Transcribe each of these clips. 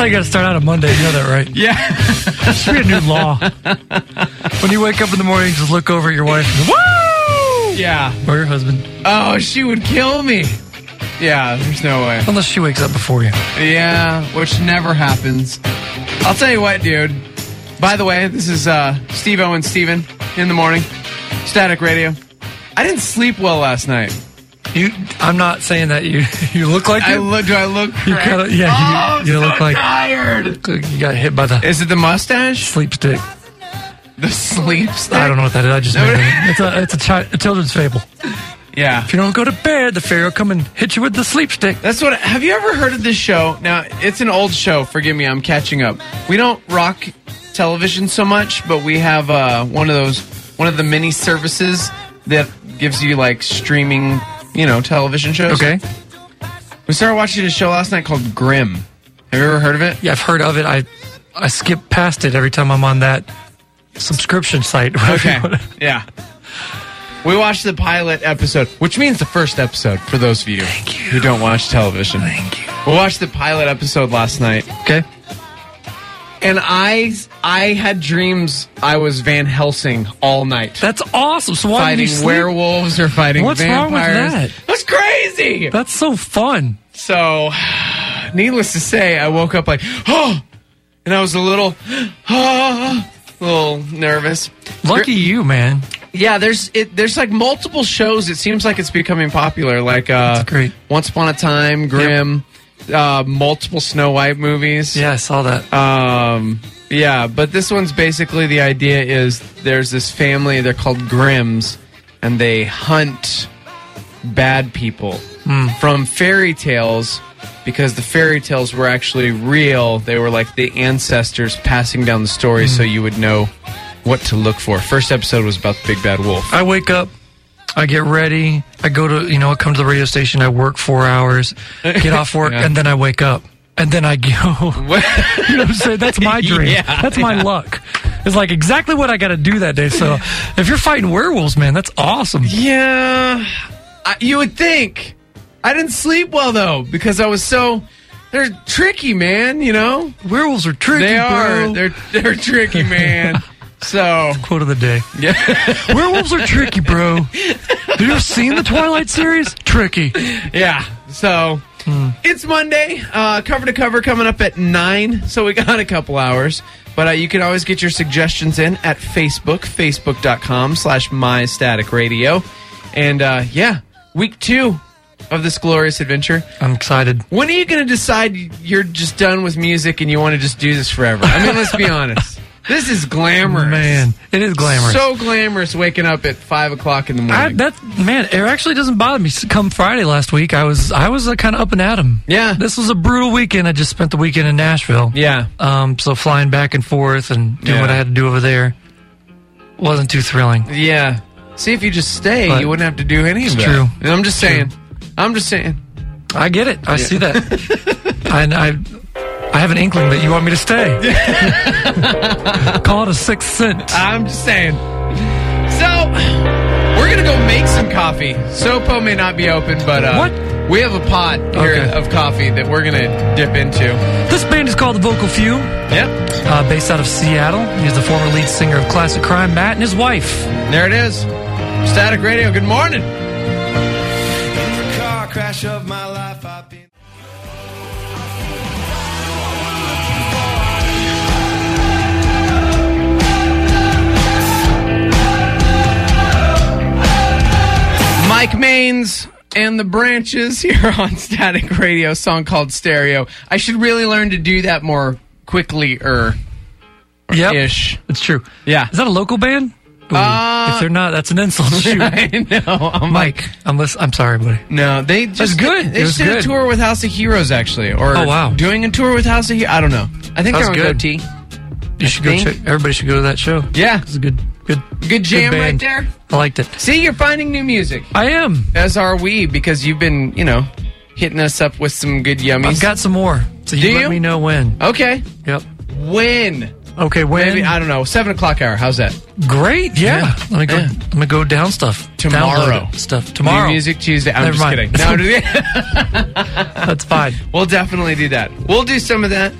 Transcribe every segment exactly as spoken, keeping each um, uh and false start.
how you got to start out on Monday. You know that, right? Yeah. It should be a new law. When you wake up in the morning, just look over at your wife and go, woo! Yeah. Or your husband. Oh, she would kill me. Yeah, there's no way. Unless she wakes up before you. Yeah, which never happens. I'll tell you what, dude. By the way, this is uh, Steve-O and Steven in the morning. Static Radio. I didn't sleep well last night. You, I'm not saying that you you look like I it. look. Do I look? You kinda, yeah, oh, you, you I'm look so like tired. You got hit by the. Is it the mustache? Sleep stick. The sleep stick. I don't know what that is. I just made it. It's a it's a, chi- a children's fable. Yeah. If you don't go to bed, the fairy will come and hit you with the sleep stick. That's what. Have you ever heard of this show? Now it's an old show. Forgive me, I'm catching up. We don't rock television so much, but we have uh, one of those one of the mini services that gives you like streaming. You know, television shows. Okay. We started watching a show last night called Grimm. Have you ever heard of it? Yeah, I've heard of it. I I skip past it every time I'm on that subscription site. Okay. Yeah. We watched the pilot episode, which means the first episode for those of you, Thank you. who don't watch television. Thank you. We watched the pilot episode last night. Okay. And I I had dreams I was Van Helsing all night. That's awesome. So why fighting did you sleep? werewolves or fighting What's vampires. wrong with that? That's crazy. That's so fun. So, needless to say, I woke up like, oh, and I was a little, oh, a little nervous. Lucky you, man. Yeah, there's it. There's like multiple shows. It seems like it's becoming popular. Like uh, That's great. Once Upon a Time, Grimm, yep. uh, multiple Snow White movies. Yeah, I saw that. Um, yeah, but this one's basically the idea is there's this family. They're called Grimms, and they hunt bad people Mm. from fairy tales because the fairy tales were actually real. They were like the ancestors passing down the story, Mm. so you would know what to look for. First episode was about the big bad wolf. I wake up, I get ready, I go to, you know, I come to the radio station, I work four hours, get off work, Yeah. and then I wake up. And then I go, you know what I'm saying? That's my dream. Yeah, that's my yeah. luck. It's like exactly what I got to do that day. So if you're fighting werewolves, man, that's awesome. Yeah, I, you would think. I didn't sleep well, though, because I was so... They're tricky, man, you know? Werewolves are tricky, They are. bro. They're, they're tricky, man. So... Quote of the day. Yeah. Werewolves are tricky, bro. Have you ever seen the Twilight series? Tricky. Yeah. So... Hmm. It's Monday, uh, cover to cover coming up at nine, so we got a couple hours. But uh, you can always get your suggestions in at Facebook, facebook.com slash mystaticradio. And uh, yeah, week two of this glorious adventure. I'm excited. When are you going to decide you're just done with music and you want to just do this forever? I mean, let's be honest. This is glamorous. Man, it is glamorous. So glamorous waking up at five o'clock in the I, morning. that man, it actually doesn't bother me. Come Friday last week, I was I was uh, kind of up and at 'em. Yeah. This was a brutal weekend. I just spent the weekend in Nashville. Yeah. Um. So flying back and forth and doing Yeah. what I had to do over there wasn't too thrilling. Yeah. See, if you just stay, But you wouldn't have to do any of it's that. true. And I'm just It's saying. true. I'm just saying. I get it. I Yeah. see that. and I I have an inkling that you want me to stay. Call it a sixth sense. I'm just saying. So, we're going to go make some coffee. Sopo may not be open, but uh, What? we have a pot here Okay. of coffee that we're going to dip into. This band is called The Vocal Few, Yep. uh, based out of Seattle. He's the former lead singer of Classic Crime, Matt, and his wife. There it is. Static Radio, good morning. In the car crash of my life, I've been... Mike Maines and the Branches here on Static Radio, song called Stereo. I should really learn to do that more quickly or Yep. ish. It's true. Yeah. Is that a local band? Ooh, Uh, if they're not, that's an insult. Shoot. I know. I'm Mike, I'm lis- I'm sorry, buddy. No, they just That's good. They It just was did a good. tour with House of Heroes, actually, or Oh, wow. doing a tour with House of Heroes. I don't know. I think That's they're on good. Goatee. You I should go think. check. Everybody should go to that show. Yeah, It's a good, good, good jam right band. there. I liked it. See, you're finding new music, I am. as are we, because you've been, you know, hitting us up with some good yummies. I've got some more. So you Do let you? me know when. Okay, Yep. when? Okay, when? Maybe I don't know. Seven o'clock hour. How's that? Great. Yeah. Yeah. Let me go. Yeah. Let me go down stuff. Tomorrow. Download it, stuff tomorrow. New Music Tuesday. I'm Never just mind. kidding. No, That's fine. we'll definitely do that. We'll do some of that.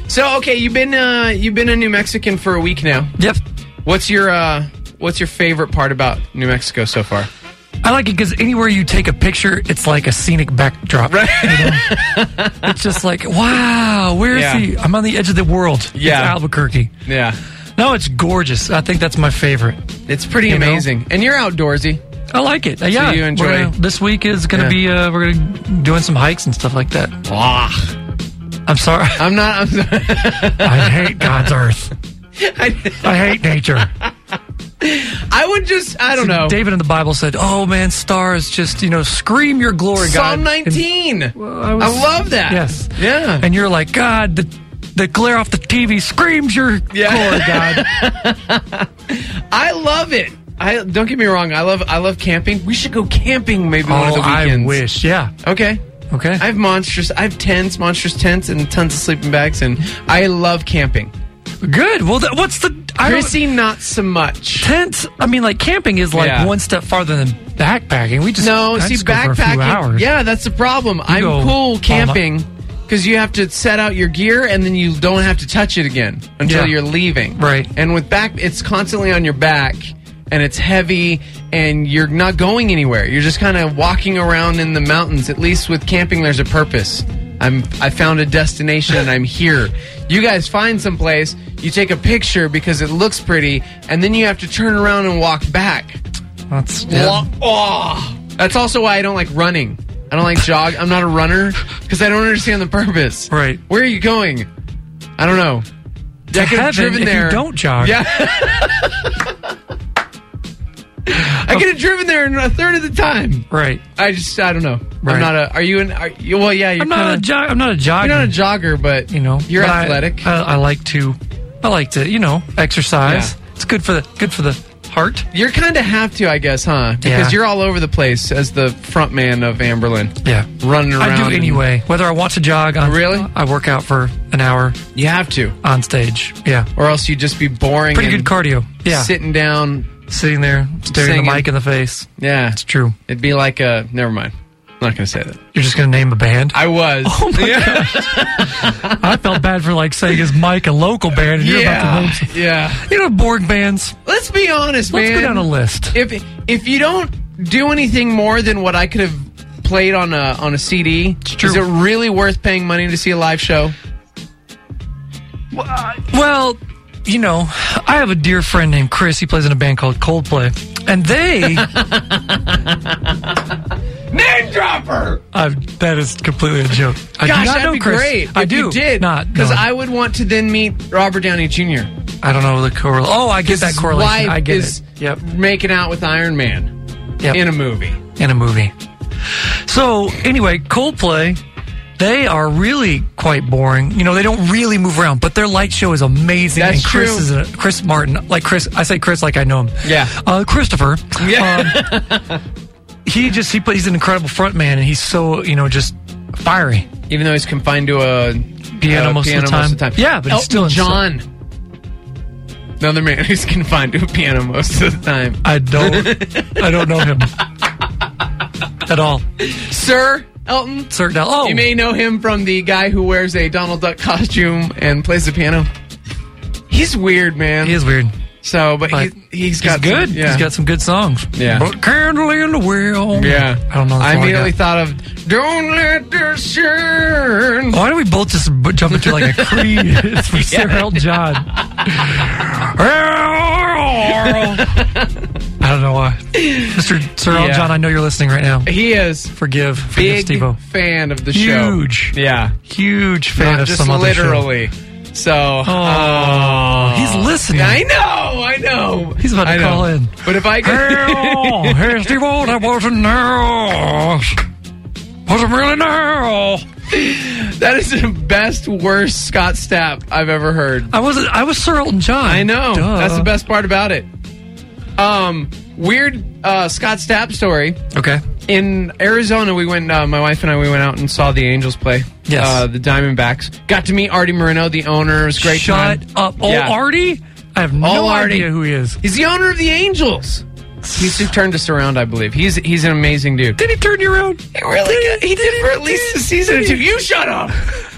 So okay, you've been uh, you've been a New Mexican for a week now. Yep. What's your uh, what's your favorite part about New Mexico so far? I like it because anywhere you take a picture, it's like a scenic backdrop. Right. You know? It's just like, wow, where is Yeah. he? I'm on the edge of the world. Yeah. It's Albuquerque. Yeah, No, it's gorgeous. I think that's my favorite. it's pretty You know? amazing, and you're outdoorsy. I like it. Uh, yeah, you enjoy- we're gonna- this week is going to Yeah. be. Uh, we're going to doing some hikes and stuff like that. Ah, I'm sorry. I'm not. I'm sorry. I hate God's earth. I, I hate nature. I would just. I don't know. David in the Bible said, "Oh man, stars, just you know, scream your glory, God." Psalm And- nineteen. Well, I I, was- love that. Yes. Yeah. And you're like, God, the the glare off the T V screams your Yeah. glory, God. I love it. I don't get me wrong. I love. I love camping. We should go camping maybe one of Oh, the I weekends. wish. Yeah. Okay. Okay. I have monstrous. I have tents, monstrous tents, and tons of sleeping bags, and I love camping. Good. Well, th- what's the I don't- Chrissy, not so much. tent? I mean, like camping is like Yeah. one step farther than backpacking. We just No, I see, just go for a few backpacking. hours. Yeah, that's the problem. I'm go cool all night. camping because you have to set out your gear and then you don't have to touch it again until Yeah. you're leaving. Right. And with back, it's constantly on your back and it's heavy and you're not going anywhere. You're just kind of walking around in the mountains. At least with camping, there's a purpose. I'm. I found a destination and I'm here. You guys find some place. You take a picture because it looks pretty, and then you have to turn around and walk back. That's yeah. Wa- Oh, that's also why I don't like running. I don't like jog. I'm not a runner because I don't understand the purpose. Right. Where are you going? I don't know. To I could have heaven driven if there. you don't jog. Yeah. I could have driven there in a third of the time. Right. I just, I don't know. Right. I'm not a. Are you an? Are you, well, yeah. You're I'm not kinda, a jog. I'm not a jogger. You're not a jogger, but You know, you're but I- athletic. I, I like to. I like to. You know, exercise. Yeah. It's good for the good for the heart. You're kind of have to, I guess, huh? Because Yeah. you're all over the place as the front man of Amberlin, Yeah. running around. I do and- anyway. Whether I want to jog, on, Really? I work out for an hour You have to, on stage. Yeah. or else you'd just be boring. Pretty and good cardio. Yeah. Sitting down. Sitting there, staring Singing. the mic in the face. Yeah, It's true. it'd be like a. Never mind. I'm not going to say that. You're just going to name a band? I was. Oh my yeah. I felt bad for like saying is Mike a local band and you're about to Yeah. name some, Yeah. you know, boring bands. Let's be honest, Let's man. go down a list. If if you don't do anything more than what I could have played on a on a C D, true. is it really worth paying money to see a live show? Well, you know, I have a dear friend named Chris. He plays in a band called Coldplay. And they... Name dropper. uh, that is completely a joke. I Gosh, do not that'd know be Chris. great. I if do. You did Not. because no. I would want to then meet Robert Downey Junior I don't know the correlation. Oh, I get that His correlation. wife I get is it. Yep. making out with Iron Man Yep. in a movie. in a movie. So anyway, Coldplay, they are really quite boring. You know, they don't really move around, but their light show is amazing. That's and Chris true. is a, Chris Martin, like Chris. I say Chris like I know him. Yeah. uh, Christopher. Yeah. Um, he just he he's an incredible front man, and he's so you know just fiery. Even though he's confined to a Piano uh, most of the time. Yeah, but he's Elton still in John. Another man who's confined to a piano most of the time. I don't I don't know him at all. Sir Elton. Sir, now, oh, You may know him from the guy who wears a Donald Duck costume and plays the piano. He's weird, man. he is weird. So, but, But he, he's got He's good. Some, yeah. He's got some good songs. Yeah. But candle in the wheel. Yeah. I don't know. the I song like immediately that. thought of "Don't Let the Sun." Why do we both just b- jump into like a Creed? It's from Sarah Elton John. I don't know why. Mister Sir Elton Yeah. John, I know you're listening right now. He is Forgive. Forgive big Steve-O. fan of the show. Huge. Yeah, Huge fan not of just some other show. literally. So, Oh, he's listening. I know, I know. He's about to I know. call in. But if I Hell, could, hey, Steve-O, that wasn't now. Wasn't really now. that is the best, worst Scott Stapp I've ever heard. I wasn't. I was Sir Elton John. I know. Duh. That's the best part about it. Um, weird uh, Scott Stapp story. Okay. In Arizona, we went. Uh, my wife and I, we went out and saw the Angels play. Yes. Uh, the Diamondbacks. Got to meet Artie Moreno, the owner. It was a great Shut time. up. Oh, Yeah. Artie? I have no Oh, Artie. idea who he is. He's the owner of the Angels. He's who turned us around, I believe. He's he's an amazing dude. Did he turn you around? He really he did for at least a season or two. You shut up.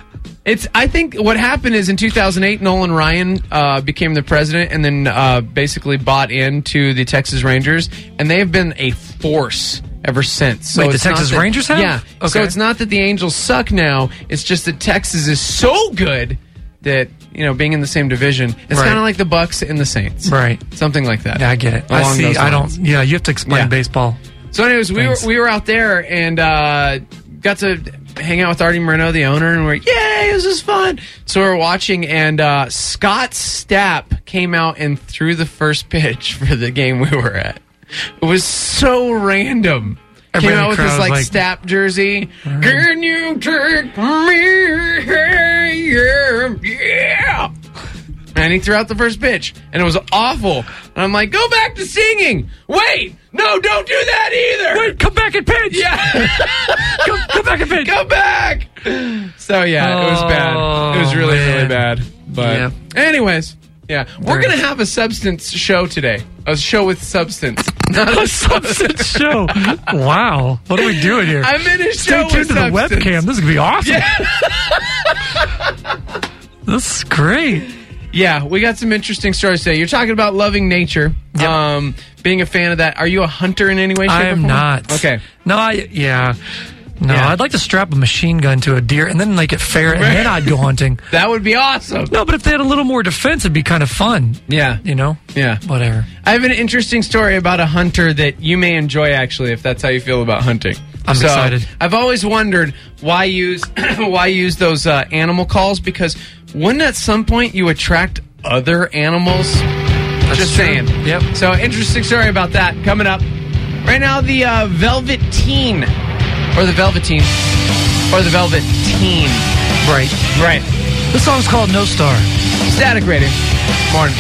It's. I think what happened is in two thousand eight, Nolan Ryan uh, became the president, and then uh, basically bought into the Texas Rangers, and they have been a force ever since. So Wait, the it's not Texas that- Rangers have? Yeah. Okay. So it's not that the Angels suck now. It's just that Texas is so good that, you know, being in the same division, it's Right. kind of like the Bucks and the Saints. Right. Something like that. Yeah, I get it. I Along see. those I lines. don't. Yeah, you have to explain Yeah. baseball. So, anyways, we were Thanks. we were out there and uh, got to hang out with Artie Moreno, the owner, and we're yay, this is fun. So we were watching, and uh, Scott Stapp came out and threw the first pitch for the game we were at. It was so random. Everybody Came in out the with this crowd like, was like- Stapp jersey. Can you take me? Yeah, yeah. And he threw out the first pitch, and it was awful. And I'm like, go back to singing. Wait, no, don't do that either. Wait, come back and pitch. Yeah. come, come back and pitch. Come back. So, yeah, it was bad. It was really, Oh, really man. bad. But, Yeah. anyways, yeah. We're Very- going to have a substance show today. A show with substance. Not A substance show. Wow. What are we doing here? I'm in a Stay show tuned with to the substance. webcam. This is going to be awesome. This is great. Yeah, we got some interesting stories today. You're talking about loving nature, Yep. um, being a fan of that. Are you a hunter in any way, shape, I or am form? not. Okay. No, I, yeah. No, Yeah. I'd like to strap a machine gun to a deer and then make it fair, and then I'd go hunting. That would be awesome. No, but if they had a little more defense, it'd be kind of fun. Yeah. You know? Yeah. Whatever. I have an interesting story about a hunter that you may enjoy, actually, if that's how you feel about hunting. I'm So, excited. I've always wondered why use why use those uh, animal calls, because wouldn't at some point you attract other animals? Just true. saying. Yep. So interesting story about that coming up. Right now, the uh, Velveteen, or the Velveteen, or the Velvet Teen. Right. Right. This song's called No Star. Static rating. Morning.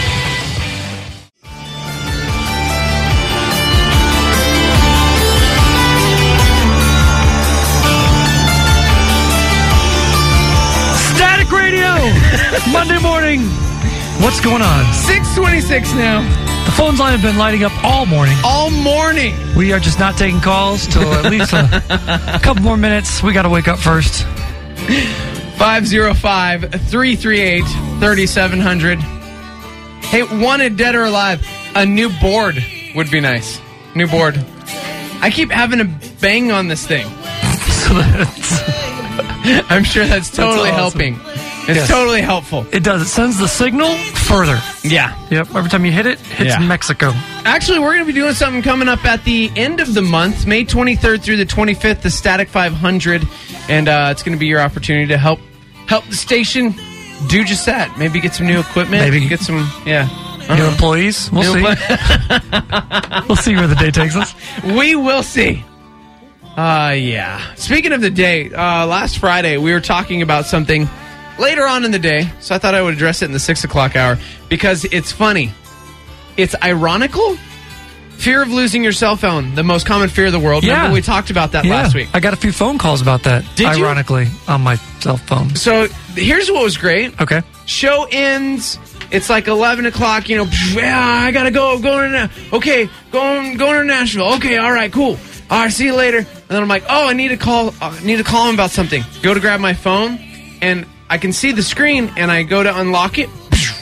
Static Radio! Monday morning. What's going on? six twenty-six now. The phone line have been lighting up all morning. All morning. We are just not taking calls till at least a, a couple more minutes. We got to wake up first. five oh five, three three eight, three seven zero zero. Hey, wanted dead or alive, a new board would be nice. New board. I keep having to bang on this thing. So that's, I'm sure that's totally awesome. helping. It's Yes. totally helpful. it does. It sends the signal further. Yeah. Yep. Every time you hit it, hits Yeah. Mexico. Actually, we're going to be doing something coming up at the end of the month, May twenty-third through the twenty-fifth, the Static five hundred. And uh, it's going to be your opportunity to help help the station do just that. Maybe get some new equipment. Maybe. get some, yeah. New employees. We'll New see. We'll see where the day takes us. We will see. Uh, yeah. Speaking of the day, uh, last Friday we were talking about something later on in the day, so I thought I would address it in the six o'clock hour because it's funny. It's ironical. Fear of losing your cell phone, the most common fear of the world. Yeah. Remember we talked about that Yeah. last week. I got a few phone calls about that. Did you? ironically, on my cell phone. So here's what was great. Okay. Show ends. It's like eleven o'clock. You know, yeah, I gotta go. I'm going to Na- okay, going going to Nashville. Okay, all right, cool. All right, see you later. And then I'm like, oh, I need to call. Uh, I need to call him about something. Go to grab my phone, and I can see the screen, and I go to unlock it.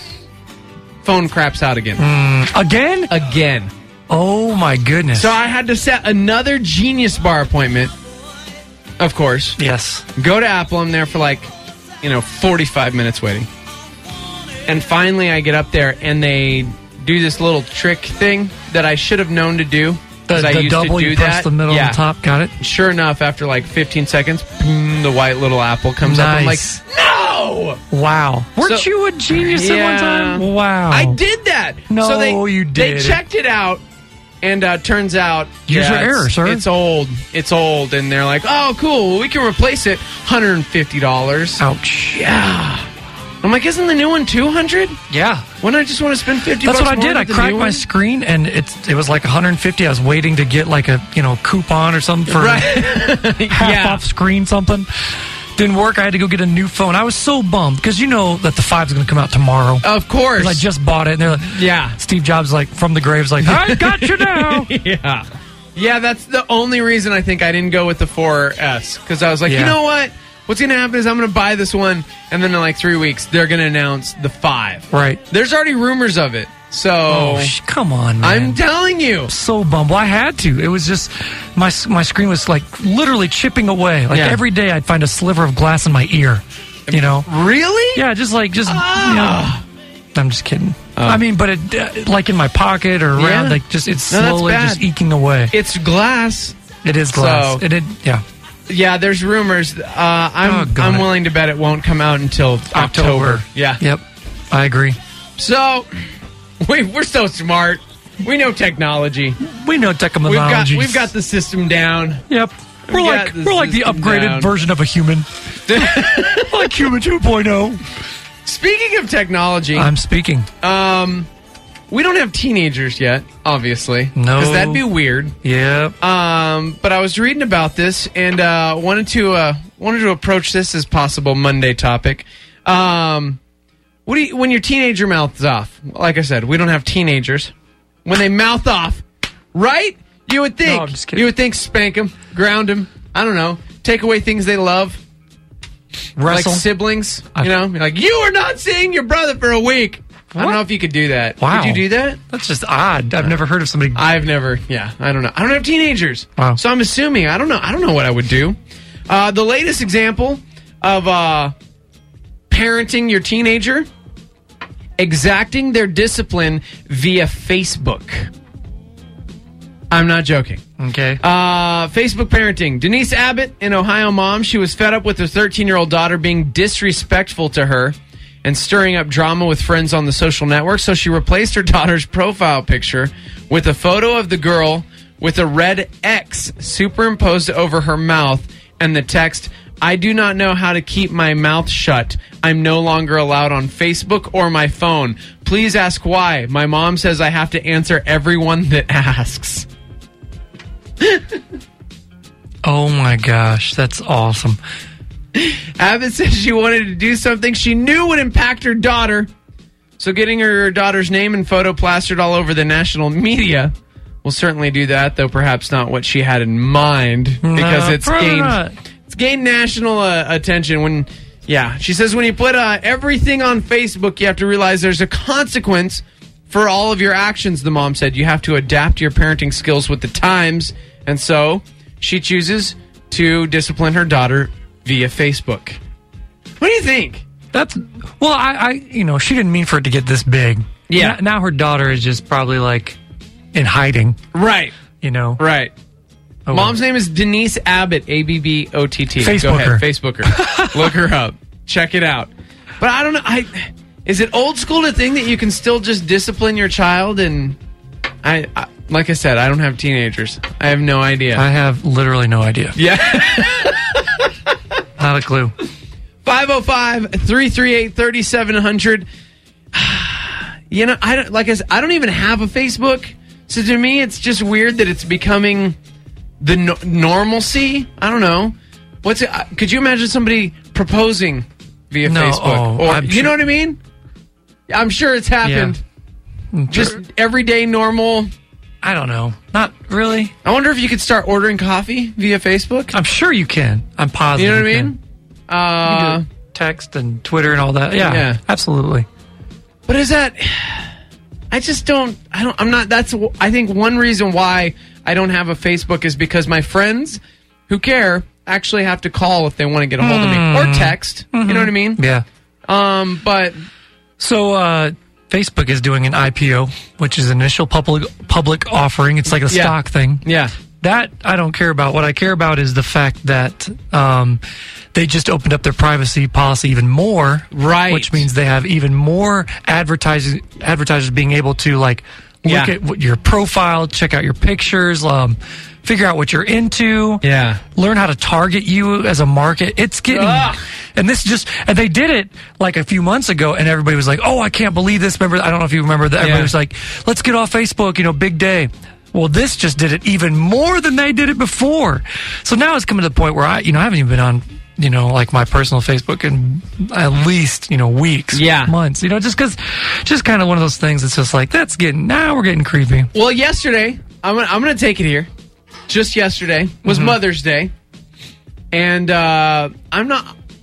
Phone craps out again. Again? Again. Oh my goodness. So I had to set another Genius Bar appointment. Of course. yes. Go to Apple. I'm there for like, you know, forty-five minutes waiting. And finally I get up there and they do this little trick thing that I should have known to do. The, 'cause I the used double, to do you press that. the middle yeah. and top. Got it? Sure enough, after like fifteen seconds, boom, the white little apple comes up. I'm like, Nice. no! Wow. Weren't So- you a genius Yeah. at one time? Wow. I did that. No, so they, you They did. checked it out, and uh, turns out User yeah, error, it's, sir. It's old. It's old, and they're like, "Oh, cool. Well, we can replace it. one hundred fifty dollars." Ouch. Yeah. I'm like, isn't the new one two hundred? Yeah. Wouldn't I just want to spend fifty? That's bucks what I more did. I with the cracked new my one? screen, and it's it was like one hundred fifty. I was waiting to get like a you know coupon or something for Right. half Yeah. off screen something. Didn't work. I had to go get a new phone. I was so bummed because you know that the five's going to come out tomorrow. Of course. 'Cause I just bought it, and they're like, Yeah. Steve Jobs like from the grave's like, I got you now. Yeah. Yeah, that's the only reason I think I didn't go with the four S. Because I was like, Yeah. you know what? what's going to happen is I'm going to buy this one, and then in like three weeks, they're going to announce the five. Right. There's already rumors of it. So Oh, sh- come on, man. I'm telling you. so bummed. Well, I had to. It was just my my screen was like literally chipping away. Like Yeah. every day, I'd find a sliver of glass in my ear. You know? Really? Yeah, just like just. Ah. You know, I'm just kidding. I mean, but it uh, like in my pocket or around, Yeah. like just it's No, that's slowly bad. just eking away. It's glass. It is glass. So- it, it yeah. Yeah, there's rumors. Uh, I'm Doggone I'm it. willing to bet it won't come out until October. October. Yeah. Yep. I agree. So we we're so smart. We know technology. We know We've got technology. we've got the system down. Yep. We're We've like got the we're like the system upgraded down. version of a human. Like human two point oh. Speaking of technology, I'm speaking. um, we don't have teenagers yet, obviously. No. because that'd be weird. Yep. Um, but I was reading about this and uh, wanted to uh, wanted to approach this as possible Monday topic. Um, what do you, when your teenager mouths off? Like I said, we don't have teenagers. When they mouth off, right? You would think No, I'm just kidding. you would think spank them, ground them. I don't know, take away things they love, Wrestle. like siblings. I- You know, like you are not seeing your brother for a week. I don't What? know if you could do that. Wow. Could you do that? That's just odd. I've never heard of somebody. I've never, yeah, I don't know. I don't have teenagers. Wow. So I'm assuming, I don't know, I don't know what I would do. Uh, the latest example of uh, parenting your teenager, exacting their discipline via Facebook. I'm not joking. Okay. Uh, Facebook parenting. Denise Abbott, an Ohio mom, she was fed up with her thirteen-year-old daughter being disrespectful to her and stirring up drama with friends on the social network, so she replaced her daughter's profile picture with a photo of the girl with a red X superimposed over her mouth and the text, "I do not know how to keep my mouth shut. I'm no longer allowed on Facebook or my phone. Please ask why. My mom says I have to answer everyone that asks." Oh my gosh, that's awesome. Abbott says she wanted to do something she knew would impact her daughter. So getting her daughter's name and photo plastered all over the national media will certainly do that, though perhaps not what she had in mind, because No, it's probably gained not. it's gained national uh, attention. When, yeah, she says when you put uh, everything on Facebook, you have to realize there's a consequence for all of your actions. The mom said you have to adapt your parenting skills with the times, and so she chooses to discipline her daughter via Facebook. What do you think? That's well, I, I, you know, she didn't mean for it to get this big. Yeah. Now, now her daughter is just probably like in hiding. Right, You know. right. Oh, Mom's name is Denise Abbott, A B B O T T. Go Facebook ahead, her. Facebook her. Look her up. Check it out. But I don't know. I is it old school to think that you can still just discipline your child? And I, I like I said, I don't have teenagers. I have no idea. I have literally no idea. yeah. Not a clue. five oh five, three three eight, three seven zero zero. You know, I don't like I said, I don't even have a Facebook. So to me, it's just weird that it's becoming the no- normalcy. I don't know. What's it? uh, Could you imagine somebody proposing via No, Facebook? oh, or I'm you sure- know what I mean? I'm sure it's happened. Just Sure. everyday normal. I don't know. Not really. I wonder if you could start ordering coffee via Facebook. I'm sure you can. I'm You positive. know what I you mean? can. Uh, You do text and Twitter and all that. Yeah, Yeah. absolutely. But is that? I just don't. I don't. I'm not. That's. I think one reason why I don't have a Facebook is because my friends who care actually have to call if they want to get a hold of me or text. You know what I mean? Yeah. Um. But So uh, Facebook is doing an I P O, which is initial public public offering. It's like a Yeah. stock thing. yeah. That I don't care about. What I care about is the fact that um, they just opened up their privacy policy even more, Right. Which means they have even more advertisers advertisers being able to like look Yeah. at what your profile, check out your pictures, um, figure out what you're into, Yeah. learn how to target you as a market. It's getting, Ugh. and this just, and they did it like a few months ago, and everybody was like, "Oh, I can't believe this." Remember, I don't know if you remember that. Everybody Yeah. was like, "Let's get off Facebook," you know, big day. Well, this just did it even more than they did it before. So now it's coming to the point where I, you know, I haven't even been on, you know, like my personal Facebook in at least, you know, weeks, Yeah. months, you know, just because, just kind of one of those things. It's just like, that's getting, now we're getting creepy. Well, yesterday I'm gonna I'm gonna take it here. Just yesterday was Mother's Day, and uh, I'm not.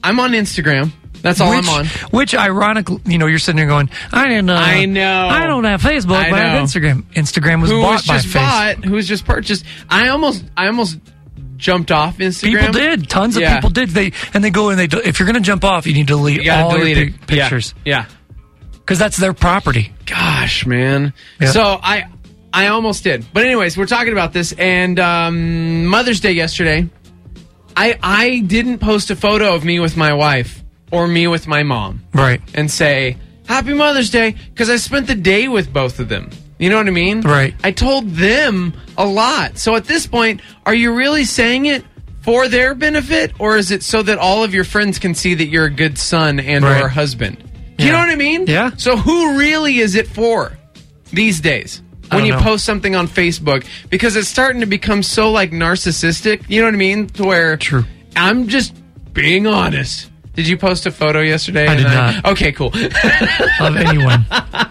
I'm on Instagram. That's all which, I'm on. Which, ironically, you know, you're sitting there going, I didn't. Uh, I know. I don't have Facebook, I but I have know. Instagram. Instagram was Who bought was by just Facebook. bought? Who was just purchased? I almost, I almost jumped off Instagram. People did. Tons of Yeah. people did. They and they go and they. Do, if you're going to jump off, you need to delete You gotta all delete your it. pic- pictures Yeah. because that's their property. Gosh, man. Yeah. So I, I almost did. But anyways, we're talking about this, and um, Mother's Day yesterday. I, I didn't post a photo of me with my wife or me with my mom. Right. And say, Happy Mother's Day, because I spent the day with both of them. You know what I mean? Right. I told them a lot. So at this point, are you really saying it for their benefit, or is it so that all of your friends can see that you're a good son and Right. or husband? Do you Yeah. know what I mean? Yeah. So who really is it for these days? I When don't you know. post something on Facebook, because it's starting to become so like narcissistic, you know what I mean? To where True. I'm just being honest. Did you post a photo yesterday? I and did not. Okay, cool. Of anyone.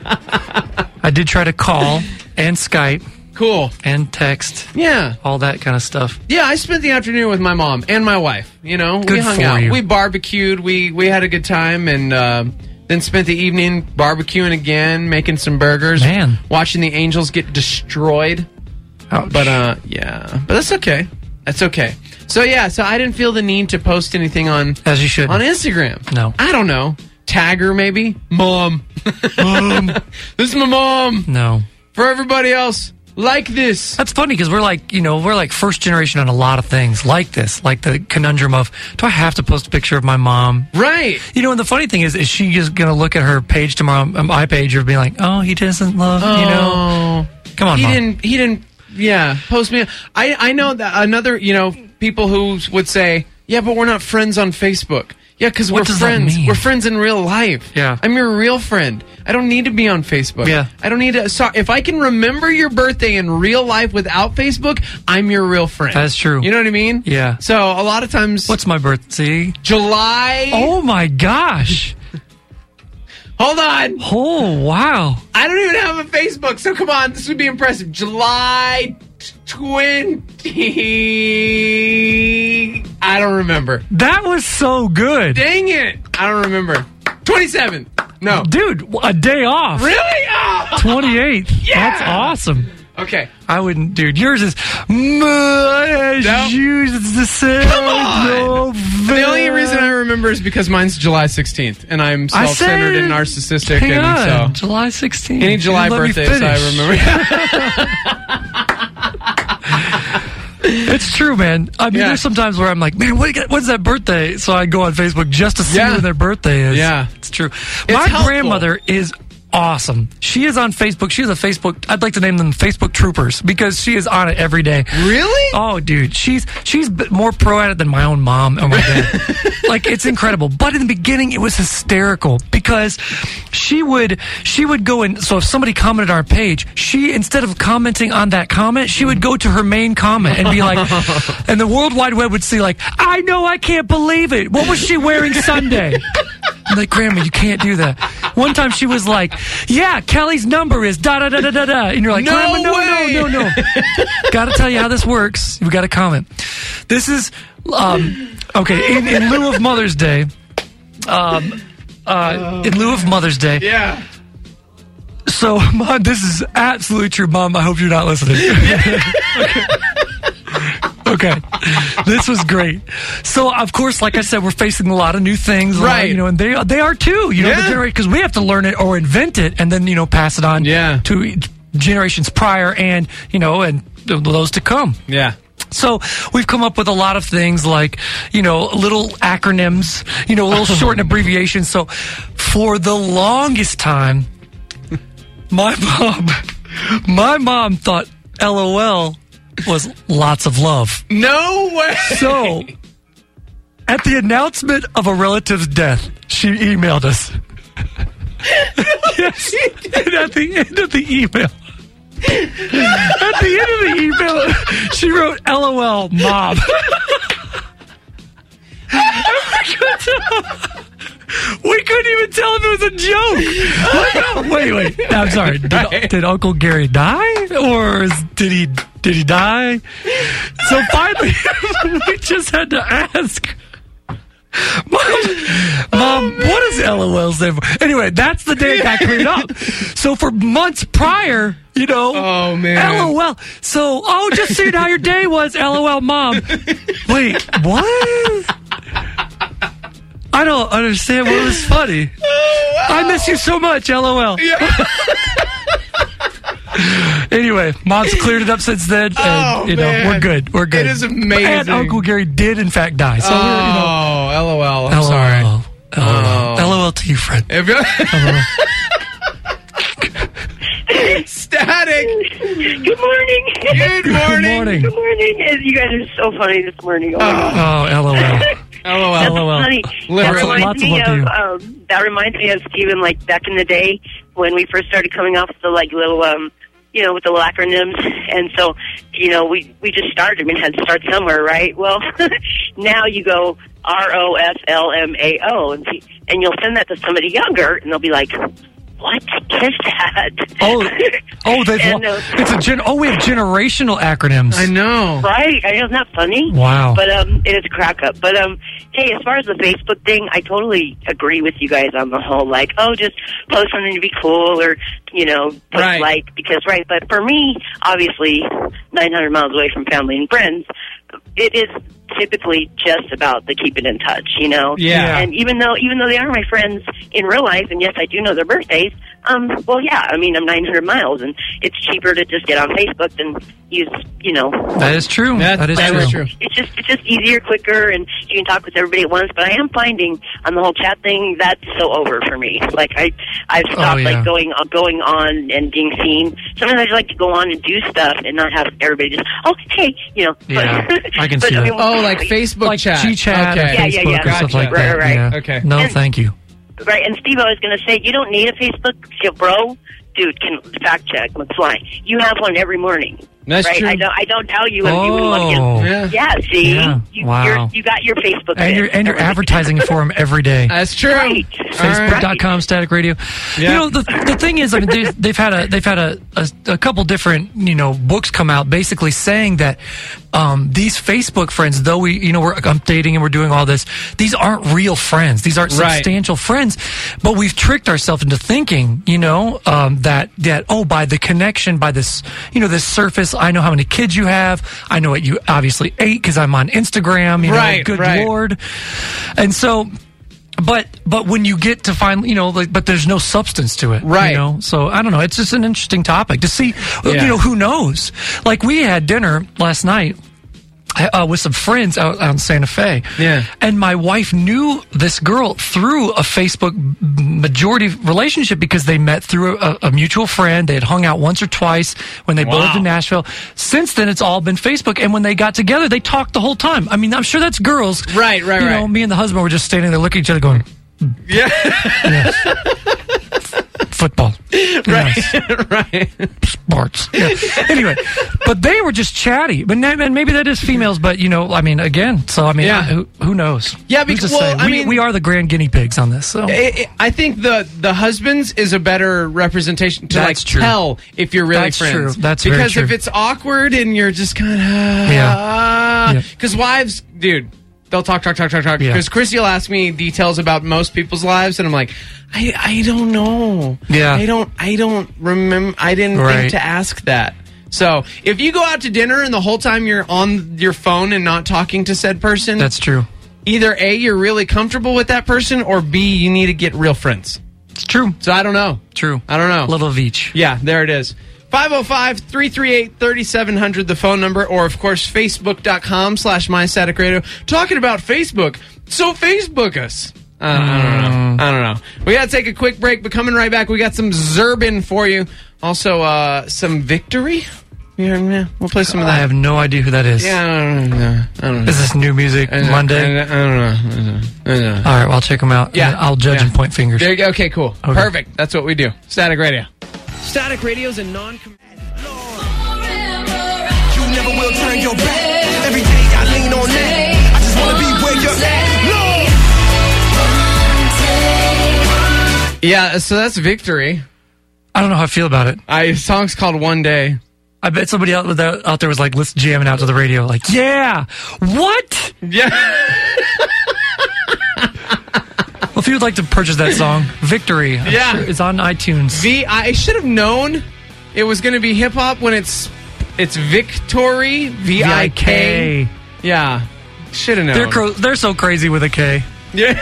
I did try to call and Skype Cool. and text, Yeah. all that kind of stuff. Yeah, I spent the afternoon with my mom and my wife. You know, we Good hung for out. you. We barbecued. We we had a good time, and uh, then spent the evening barbecuing again, making some burgers. Man. Watching the Angels get destroyed. Ouch. But uh, yeah, but that's okay. That's okay. So yeah, so I didn't feel the need to post anything on As you should. on Instagram. No. I don't know. Tag her maybe. Mom. Um, This is my mom. no. For everybody else, like this. That's funny because we're like, you know, we're like first generation on a lot of things like this, like the conundrum of, do I have to post a picture of my mom? Right. You know, and the funny thing is, is she just going to look at her page tomorrow, um, my page, or be like, oh, he doesn't love, you know? Oh. Come on, he Mom. didn't. He didn't. Yeah, post me. I I know that another. You know, people who would say, yeah, but we're not friends on Facebook. Yeah, because we're What does that friends. mean? We're friends in real life. Yeah. I'm your real friend. I don't need to be on Facebook. Yeah. I don't need to. So if I can remember your birthday in real life without Facebook, I'm your real friend. That's true. You know what I mean? Yeah. So a lot of times, What's my birthday? July? Oh, my gosh. Hold on. Oh, wow. I don't even have a Facebook, so come on, this would be impressive. July twentieth. I don't remember. That was so good. Dang it. I don't remember. twenty-seventh. No. Dude, a day off. Really? Oh. twenty-eighth. Yeah. That's awesome. Okay. I wouldn't, dude. Yours is. Yours is the same. Come on. The only reason I remember is because mine's July sixteenth, and I'm I self-centered said- and narcissistic, Hang and on. so July sixteenth. any July Let me birthdays I finish. remember. It's true, man. I mean, Yeah. there's sometimes where I'm like, man, what, when's that birthday? So I go on Facebook just to see Yeah. when their birthday is. Yeah. It's true. My helpful. grandmother is awesome. She is on Facebook. She is a Facebook. I'd like to name them Facebook troopers because she is on it every day. Really? Oh, dude, she's she's b- more pro at it than my own mom or my dad. Like, it's incredible. But in the beginning, it was hysterical because she would she would go and so if somebody commented on our page, she instead of commenting on that comment, she would go to her main comment and be like, and the World Wide Web would see like, I know, I can't believe it. What was she wearing Sunday? I'm like, Grandma, you can't do that. One time she was like, yeah, Kelly's number is da da da da da da. And you're like, No Grandma, no, way. no, no, no. Got to tell you how this works. We've got to comment. This is, um, okay, in, in lieu of Mother's Day, um, uh, in lieu of Mother's Day. Yeah. So, Mom, this is absolutely true. Mom, I hope you're not listening. okay. Okay. This was great. So, of course, like I said, we're facing a lot of new things. a lot, Right. you know, and they, they are too, you know, Yeah. the generation, because we have to learn it or invent it and then, you know, pass it on Yeah. to generations prior and, you know, and th- those to come. Yeah. So we've come up with a lot of things like, you know, little acronyms, you know, little short and abbreviations. So for the longest time, my mom, my mom thought L O L was lots of love. No way. So at the announcement of a relative's death, she emailed us. Yes. And at the end of the email, at the end of the email, she wrote L O L Mom. We couldn't even tell if it was a joke. Wait, wait. I'm sorry. Did, did Uncle Gary die, or is, did he did he die? So finally, we just had to ask. Mom, Mom, what does LOL stand for? Anyway, that's the day it got cleared up. So for months prior, you know, Oh, man. LOL. So, oh, just seeing how your day was, LOL, Mom. Wait, what? I don't understand what was funny. I miss you so much, LOL. Anyway, Mom's cleared it up since then, and Oh, you know man. we're good. We're good. It is amazing. And Uncle Gary did in fact die. So Oh, we're, you know, LOL. I'm LOL. sorry. LOL. Oh. LOL to you, friend. If you- Static. Good morning. Good morning. morning. Good morning. You guys are so funny this morning. Oh, my God. Oh, LOL. LOL. LOL. Funny. Literally. That reminds Lots of me love to of you. um, that reminds me of Steven, like back in the day when we first started coming off with the like little um you know, with the little acronyms, and so you know we we just started. I mean, had to start somewhere, right? Well, now you go R O F L M A O, and see, and you'll send that to somebody younger, and they'll be like, "What is that?" Oh, oh, they've. And, uh, It's a gen. Oh, we have generational acronyms. I know. Right? I know, it's not funny. Wow. But um, it is a crack up. But um, hey, as far as the Facebook thing, I totally agree with you guys on the whole, like, oh, just post something to be cool, or you know, put Right. like because right. But for me, obviously, nine hundred miles away from family and friends, it is typically just about the keeping in touch, you know. Yeah. And even though even though they are my friends in real life, and yes, I do know their birthdays. Um. Well, yeah. I mean, I'm nine hundred miles, and it's cheaper to just get on Facebook than use, you know. That is true. That- that is that true. is true. It's just it's just easier, quicker, and you can talk with everybody at once. But I am finding on the whole chat thing that's so over for me. Like I I've stopped Oh, yeah. like going uh, going on and being seen. Sometimes I just like to go on and do stuff and not have everybody just oh hey you know. Yeah, but, I can but, see I that. mean, Oh, like Facebook Like chat. G-Chat Okay. or Yeah, yeah, Facebook yeah. or stuff Gotcha. like Right, that. right, Yeah. okay. No, And- thank you. Right, and Steve, I was going to say, you don't need a Facebook, yeah, bro. Dude, can fact check, McFly. You have one every morning. That's right? true. I don't. I don't tell you if you wouldn't want to Oh. get. Yeah. Yeah. See. Yeah. You, Wow. You're, you got your Facebook. And you're and you're advertising for them every day. That's true. Right. Facebook dot com Static Radio. Yeah. You know the the thing is, I mean, they've, they've had a they've had a, a a couple different you know books come out basically saying that um, these Facebook friends, though we you know we're updating and we're doing all this, these aren't real friends. These aren't Right. substantial friends. But we've tricked ourselves into thinking, you know, um, that that oh, by the connection, by this you know this surface, I know how many kids you have. I know what you obviously ate because I'm on Instagram. You know, Right, good right. Lord. And so. But but when you get to find you know like but there's no substance to it, Right. you know, so I don't know, it's just an interesting topic to see. Yeah. You know, who knows, like we had dinner last night uh, with some friends out, out in Santa Fe, Yeah. and my wife knew this girl through a Facebook majority relationship because they met through a, a mutual friend. They had hung out once or twice when they both lived Wow. in Nashville. Since then, it's all been Facebook, and when they got together, they talked the whole time. I mean, I'm sure that's girls, Right, right, You right. know, me and the husband were just standing there looking at each other, going, Yeah. "Yes, football, yes, Right. sports." Yeah. Anyway, but they were just chatty. But na- and maybe that is females, but you know, I mean, again, so I mean, Yeah. I- who, who knows? Yeah, Who's because- to well, say? I we, mean- we are the grand guinea pigs on this. So I I- I think the the husbands is a better representation to That's like true. tell if you're really That's friends. true. That's very because if true. it's awkward and you're just kind of Yeah. because wives, dude, they'll talk, talk, talk, talk, talk. Yeah. Because Chrissy will ask me details about most people's lives, and I'm like, I I don't know. Yeah. I don't I don't remember. I didn't Right. think to ask that. So if you go out to dinner and the whole time you're on your phone and not talking to said person, that's true. either A, you're really comfortable with that person, or B, you need to get real friends. It's true. So I don't know. True. I don't know. A little of each. Yeah, there it is. five oh five, three three eight, three seven zero zero, the phone number, or of course, facebook.com slash mystaticradio. Talking about Facebook, so Facebook us. Uh, I don't know. I don't know. We got to take a quick break, but coming right back, we got some Zerbin for you. Also, uh, some Victory. Yeah, yeah, we'll play some of I that. have no idea who that is. Yeah, I don't know. I don't know. Is this new music I don't- Monday? I don't know. I don't know. I don't know. All right, well, I'll check them out. Yeah. and I'll judge Yeah. and point fingers. There you go. Okay, cool. Okay. Perfect. That's what we do. Static Radio. Static Radio is a non You never will turn your back. Every day I lean on that. I just wanna be where you're at. Lord. Yeah, so that's Victory. I don't know how I feel about it. I his song's called One Day. I bet somebody out there, out there was like, let's jam it out to the radio. Like, yeah. What? Yeah. you'd like to purchase that song, Victory, I'm Yeah. sure it's on iTunes. V. I should have known it was going to be hip hop when it's it's Victory. V I K. Yeah, should have known. They're cro- they're so crazy with a K. Yeah.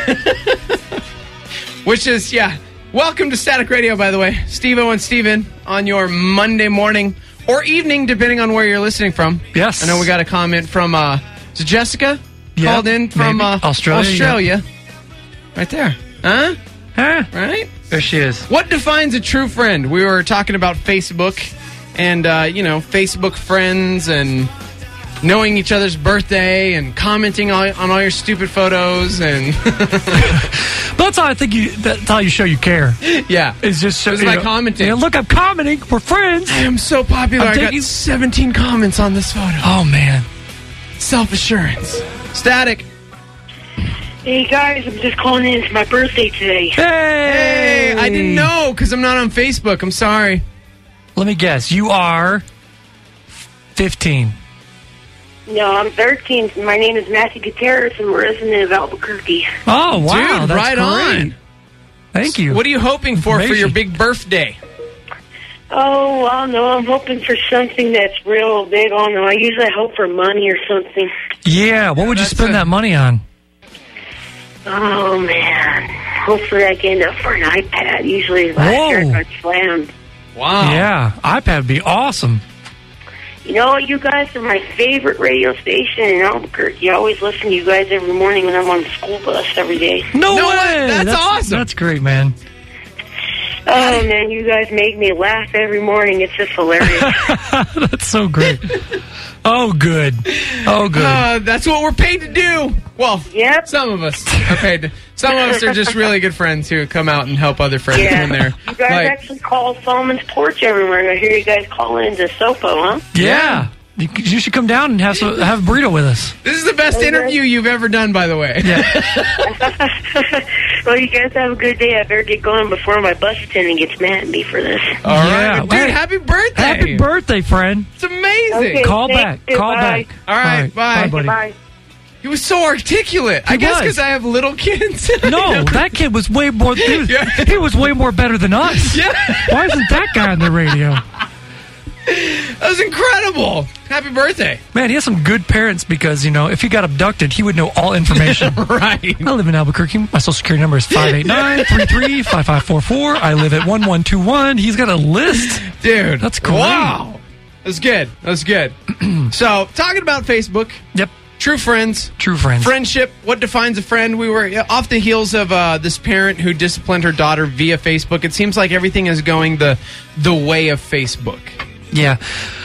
Which is, yeah. Welcome to Static Radio, by the way. Steve-O and Steven on your Monday morning or evening, depending on where you're listening from. Yes. I know we got a comment from, uh, is it Jessica? Yeah, Called in from maybe. uh, Australia, Australia. Right there. Huh? Huh? Right? There she is. What defines a true friend? We were talking about Facebook and, uh, you know, Facebook friends and knowing each other's birthday and commenting on, on all your stupid photos and But that's how I think you. That's how you show you care. yeah, It's just show, It's you by know, commenting. you know, look, I'm commenting. We're friends. I am so popular. I'm I got taking- seventeen comments on this photo. Oh man. Self assurance. Static. Hey guys, I'm just calling in. It's my birthday today. Hey, Hey, I didn't know because I'm not on Facebook. I'm sorry. Let me guess. You are fifteen. No, I'm thirteen. My name is Matthew Gutierrez. I'm a resident of Albuquerque. Oh wow, Dude, that's right great. on. Thank you. What are you hoping for for your Information. big birthday? Oh, well, no, I'm hoping for something that's real big on them. I usually hope for money or something. Yeah. What would you That's spend a- that money on? Oh, man. Hopefully I get enough for an iPad. Usually last Whoa. year I got slammed. Wow. Yeah, iPad would be awesome. You know what? You guys are my favorite radio station in Albuquerque. I always listen to you guys every morning when I'm on the school bus every day. No, No way. way. That's awesome. That's great, man. Oh, man, you guys make me laugh every morning. It's just hilarious. That's so great. Oh, good. Oh, good. Uh, that's what we're paid to do. Well, Yep. some of us are paid. To, some of us are just really good friends who come out and help other friends Yeah. when they're You guys like, actually call Solomon's Porch every morning. I hear you guys calling into Sopo, huh? yeah. You, you should come down and have some, have a burrito with us. this is the best Okay. interview you've ever done, by the way. Yeah. Well, you guys have a good day. I better get going before my bus attendant gets mad at me for this. All right, Yeah. dude. Hey, happy birthday! Happy birthday, friend. It's amazing. Okay. Call thank back. you. Call Bye. back. All right, bye. Bye, buddy. Bye. He was so articulate. I He guess was. because I have little kids. No, that kid was way more. He was, Yeah. he was way more better than us. Yeah, Why isn't that guy on the radio? that was incredible. Happy birthday! Man, he has some good parents because, you know, if he got abducted, he would know all information. Right. I live in Albuquerque. My social security number is five eight nine, three three, five five four four. I live at one one two one. He's got a list. Dude, That's great. Wow. That's good. That's good. So, talking about Facebook, Yep. true friends, True friends. friendship, what defines a friend? We were yeah, off the heels of uh, this parent who disciplined her daughter via Facebook. It seems like everything is going the the way of Facebook. Yeah.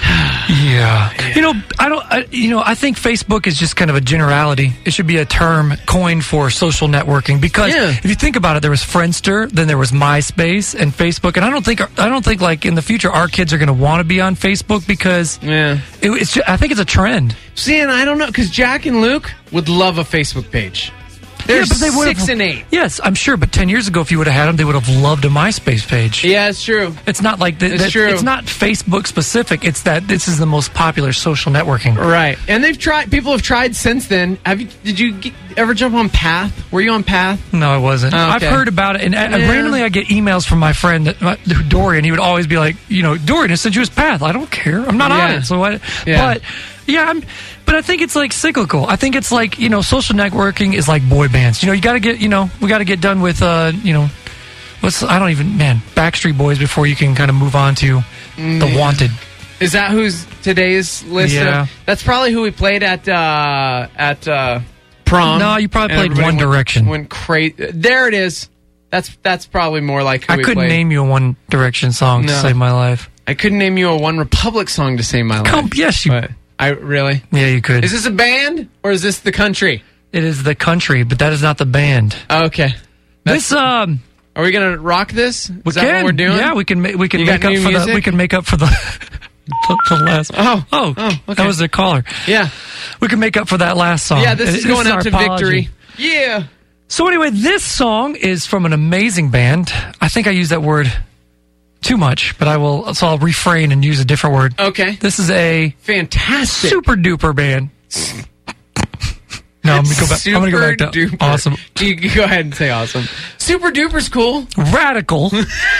Yeah. You know, I don't, I, you know, I think Facebook is just kind of a generality. It should be a term coined for social networking because Yeah. if you think about it, there was Friendster, then there was MySpace and Facebook. And I don't think, I don't think like in the future our kids are going to want to be on Facebook because Yeah. it, it's, ju- I think it's a trend. See, and I don't know, because Jack and Luke would love a Facebook page. They're Yeah, but they would've- six and eight. Yes, I'm sure. But ten years ago, if you would have had them, they would have loved a MySpace page. Yeah, it's true. It's not like the, It's that, true. It's not Facebook specific. It's that this is the most popular social networking. Right. And they've tried, people have tried since then. Have you, did you get, ever jump on Path? Were you on Path? No, I wasn't. Oh, I've okay. heard about it, and I, Yeah. randomly I get emails from my friend that, uh, Dorian. He would always be like, you know, Dorian, I sent you his Path. I don't care. I'm not on Yeah. it. So what? Yeah. But yeah, I'm. But I think it's like cyclical. I think it's like, you know, social networking is like boy bands. You know, you got to get, you know, we got to get done with, uh, you know, what's I don't even man Backstreet Boys before you can kind of move on to the Wanted. Is that who's today's list? Yeah. Of, that's probably who we played at uh, at uh, prom. No, you probably And played everybody One went- Direction. Went crazy. There it is. That's that's probably more like who I we couldn't played. name you a One Direction song to No. save my life. I couldn't name you a One Republic song to save my life. Come, yes, you. But I really. Yeah, you could. Is this a band or is this the country? It is the country, but that is not the band. Okay. This um. Are we gonna rock this? Is We that can. what we're doing? Yeah, we can. ma- We can You make got up new for the. music? We can make up for the. the, the last. Oh, oh, oh, okay. that was the caller. Yeah. We can make up for that last song. Yeah, this Uh, is going our out to apology. victory. Yeah. So anyway, this song is from an amazing band. I think I use that word too much, but I will. So I'll refrain and use a different word. Okay. This is a Fantastic. super duper band. No, I'm gonna go back. I'm gonna go back to Super duper. awesome. You, you go ahead and say awesome. Super duper's cool. Radical.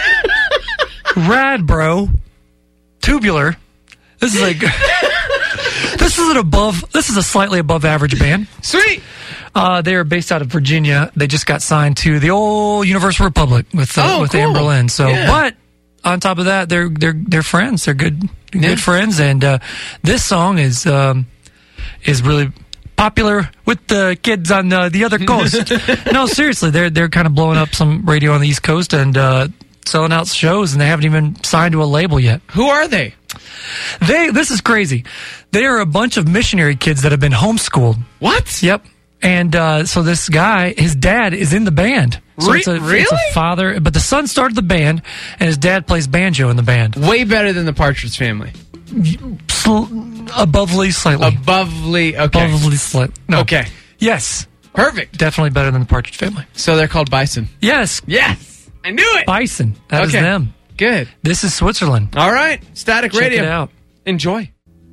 Rad, bro. Tubular. This is like. This is an above. This is a slightly above average band. Sweet. Uh, they are based out of Virginia. They just got signed to the old Universal Republic with uh, Oh, with cool. Anne Boleyn. So, Yeah. but on top of that, they're they're they're friends. They're good Yeah. good friends. And uh, this song is um, is really popular with the kids on uh, the other coast. No, seriously, they're they're kind of blowing up some radio on the East Coast and uh, selling out shows, and they haven't even signed to a label yet. Who are they? They this is crazy. They are a bunch of missionary kids that have been homeschooled. What? Yep. And uh, so this guy, his dad is in the band. So Re- it's, a, it's really? a father, but the son started the band, and his dad plays banjo in the band. Way better than the Partridge Family. Sl- abovely, slightly. Abovely. Okay. Abovely, slightly. No. Okay. Yes. Perfect. Definitely better than the Partridge Family. So they're called Bison. Yes. Yes. I knew it. Bison. That is Okay. them. Good. This is Switzerland. All right. Static Check Radio. it out. Enjoy.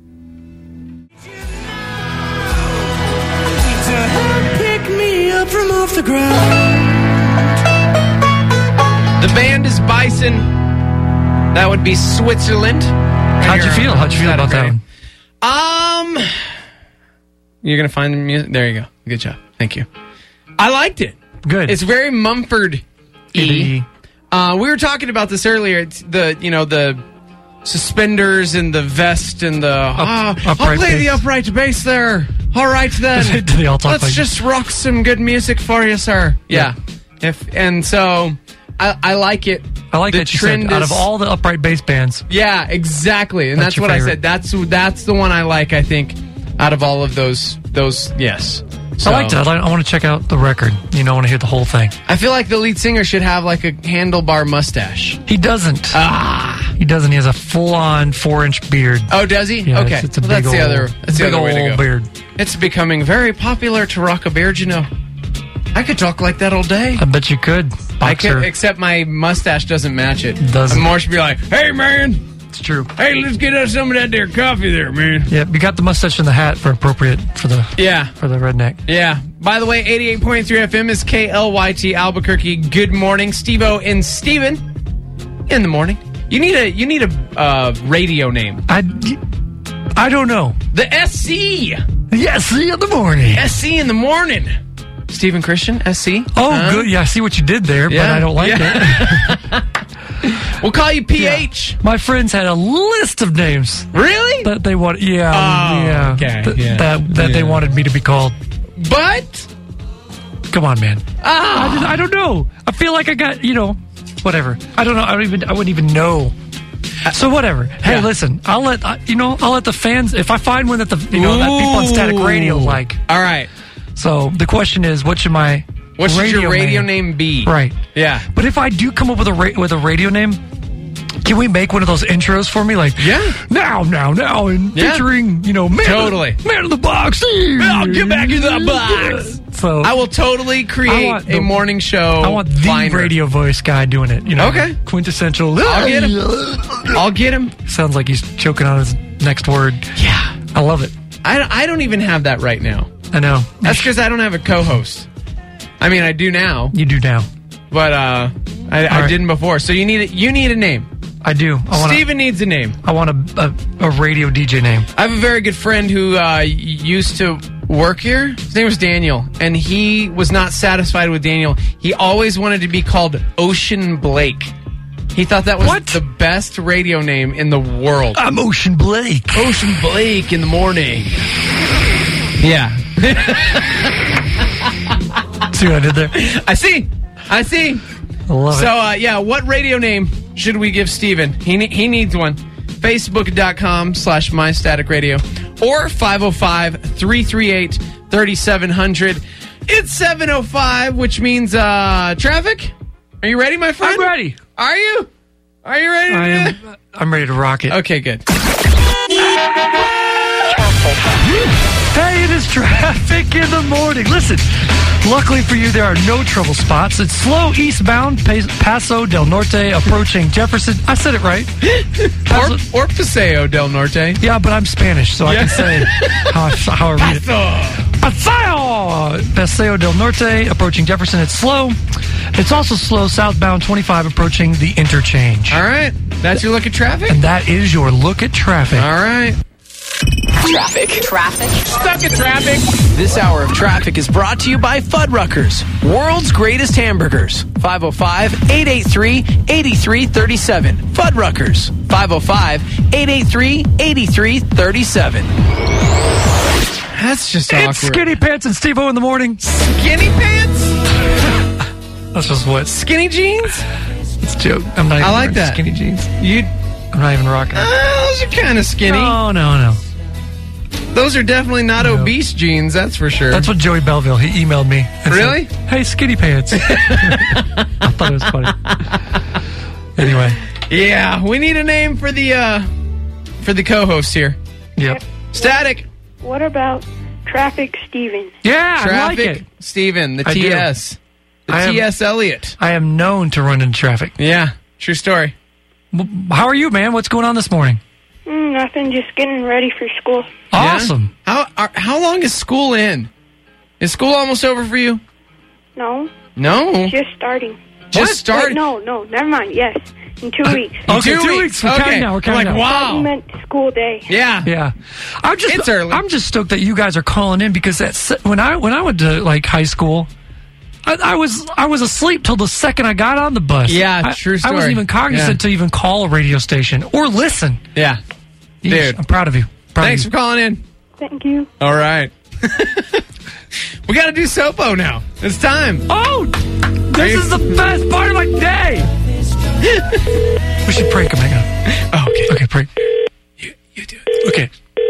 Pick me up from off the ground. The band is Bison. That would be Switzerland. How'd you feel? How'd you feel about that one? Um, you're gonna find the music. There you go. Good job. Thank you. I liked it. Good. It's very Mumford-y. E. Uh, we were talking about this earlier. It's the you know the suspenders and the vest and the. ah, I'll upright play the bass. upright bass there. All right then. Do they all talk Let's like just rock some good music for you, sir. Yeah. If and so, I, I like it. I like the that you said, trend out is- of all the upright bass bands, Yeah, exactly, and That's that's, your what I favorite. said. That's that's the one I like. I think out of all of those those yes. So, I liked it. I, like, I want to check out the record. You know, I want to hear the whole thing. I feel like the lead singer should have like a handlebar mustache. He doesn't. Ah. He doesn't. He has a full-on four-inch beard. Oh, does he? Yeah, okay, it's, it's a well, big that's old, the other. That's the big other way to old go. beard. It's becoming very popular to rock a beard. You know, I could talk like that all day. I bet you could. I Boxer. could, except my mustache doesn't match it. Doesn't. I'm more should be like, hey man, It's true. hey, let's get us some of that there coffee there, man. Yeah, you got the mustache and the hat for appropriate for the Yeah. for the redneck. Yeah. By the way, eighty-eight point three F M is K L Y T Albuquerque. Good morning, Steve-O and Steven. In the morning. You need a you need a uh, radio name. I, I don't know. The S C. Yes, see you in the morning. S C in the morning. Stephen Christian, S C. Oh, Huh? good. Yeah, I see what you did there, but Yeah, I don't like yeah. it. We'll call you P H. My friends had a list of names Really? that they want. Yeah, Oh, yeah, okay, th- yeah. that that they Yeah. wanted me to be called. But Come on, man. ah, I, just, I don't know. I feel like I got, you know, whatever. I don't know. I don't even. I wouldn't even know. So whatever. Hey, Yeah. listen. I'll let I, you know. I'll let the fans. If I find one that the you know that people on Static Radio Ooh. like. All right. So the question is, what should my What should radio your radio name, be? Right. Yeah. But if I do come up with a ra- with a radio name, can we make one of those intros for me? Like, Yeah. now, now, now, and Yeah. featuring, you know, man, Totally. of the, man of the box. I'll get back in the box. So I will totally I create want a the- morning show. I want the finder. radio voice guy doing it. You know, Okay. quintessential. I'll get him. I'll get him. Sounds like he's choking on his next word. Yeah. I love it. I, I don't even have that right now. I know. That's because I don't have a co-host. I mean, I do now, You do now. but uh, I, I right. didn't before. So you need a, you need a name. I do. I want. Steven needs a name. I want a, a a radio D J name. I have a very good friend who uh, used to work here. His name was Daniel, and he was not satisfied with Daniel. He always wanted to be called Ocean Blake. He thought that was What? the best radio name in the world. I'm Ocean Blake. Ocean Blake in the morning. Yeah. See what I did there? I see. I see. I love So, it. uh, yeah, what radio name should we give Steven? He ne- he needs one. Facebook.com slash My Static Radio or five oh five, three three eight, three seven zero zero. It's seven oh five, which means uh, traffic. Are you ready, my friend? I'm ready. Are you? Are you ready? to I do am. that? I'm ready to rock it. Okay, good. Hey, it is traffic in the morning. Listen, luckily for you, there are no trouble spots. It's slow eastbound, Pa- Paso del Norte, approaching Jefferson. I said it right. Paso- Or, or Paseo del Norte. yeah, but I'm Spanish, so I Yeah. can say how, I- how I read it. Paseo! Paseo del Norte approaching Jefferson. It's slow. It's also slow southbound twenty-five approaching the interchange. All right. That's your look at traffic? And that is your look at traffic. All right. Traffic. Traffic. Stuck in traffic. This hour of traffic is brought to you by Fuddruckers, world's greatest hamburgers. five oh five, eight eight three, eight three three seven. Fuddruckers. five oh five, eight eight three, eight three three seven. That's just It's awkward. Skinny Pants and Steve-O in the morning. Skinny pants? That's just what. Skinny jeans? It's a joke. I'm not even I like wearing that. skinny jeans. You, I'm not even rocking uh, it. those are kind of skinny. No, no, no. Those are definitely not No. obese jeans, that's for sure. That's what Joey Belleville, he emailed me. and Really? said, hey, Skinny Pants. I thought it was funny. Anyway. Yeah, we need a name for the uh for the co-host here. Yep. Static. What about Traffic Steven? Yeah, I like Traffic. it. Steven, the I do. T S. The I am- T S Elliott. I am known to run into traffic. Yeah, true story. W- How are you, man? What's going on this morning? Mm, nothing, just getting ready for school. Awesome. Yeah? How are, how long is school in? Is school almost over for you? No, No. just starting. Just Wait, started. no, no, never mind. Yes, in two weeks. Okay, Two two weeks. weeks. We're Okay. counting now. We're counting Like, now. wow. I meant school day. Yeah. Yeah, I'm just It's early. I'm just stoked that you guys are calling in because that's, when I when I went to like high school, I, I was I was asleep till the second I got on the bus. Yeah, I, true I story. wasn't even cognizant Yeah. to even call a radio station or listen. Yeah. Yeesh, Dude. I'm proud of you. Proud Thanks of for you. calling in. Thank you. All right. We got to do Sopo now. It's time. Oh, this you- is the best part of my day. We should prank him. Hang on. Oh, okay. Okay, prank. You you do it. Okay.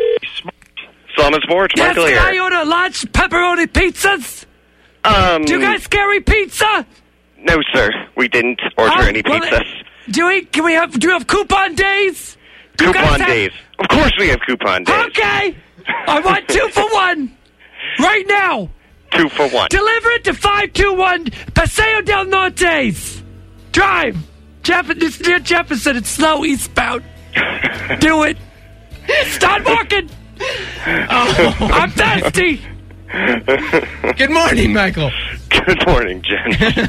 Salmon Sports, Yes, Michael can I here. order large pepperoni pizzas? Um, Do you guys carry pizza? no, sir. We didn't order Oh, any well, pizzas. Do we? Can we have? Do you have coupon days? Do you guys Coupon have- days. Of course we have coupon days. Okay. I want two for one. Right now. Two for one. Deliver it to five two one Paseo del Norte. Drive. Jeff, it's near Jefferson. It's slow eastbound. Do it. Start walking. Oh, I'm thirsty. Good morning, Michael. Good morning, Jen.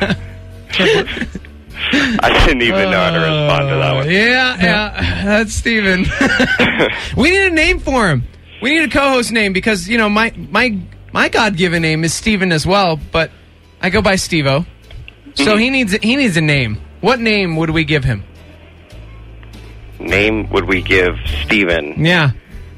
I didn't even know how to respond to that one. Yeah, yeah. That's Steven. We need a name for him. We need a co-host name because, you know, my my my God-given name is Steven as well, but I go by Steve-O. So he needs he needs a name. What name would we give him? Name would we give Steven? Yeah.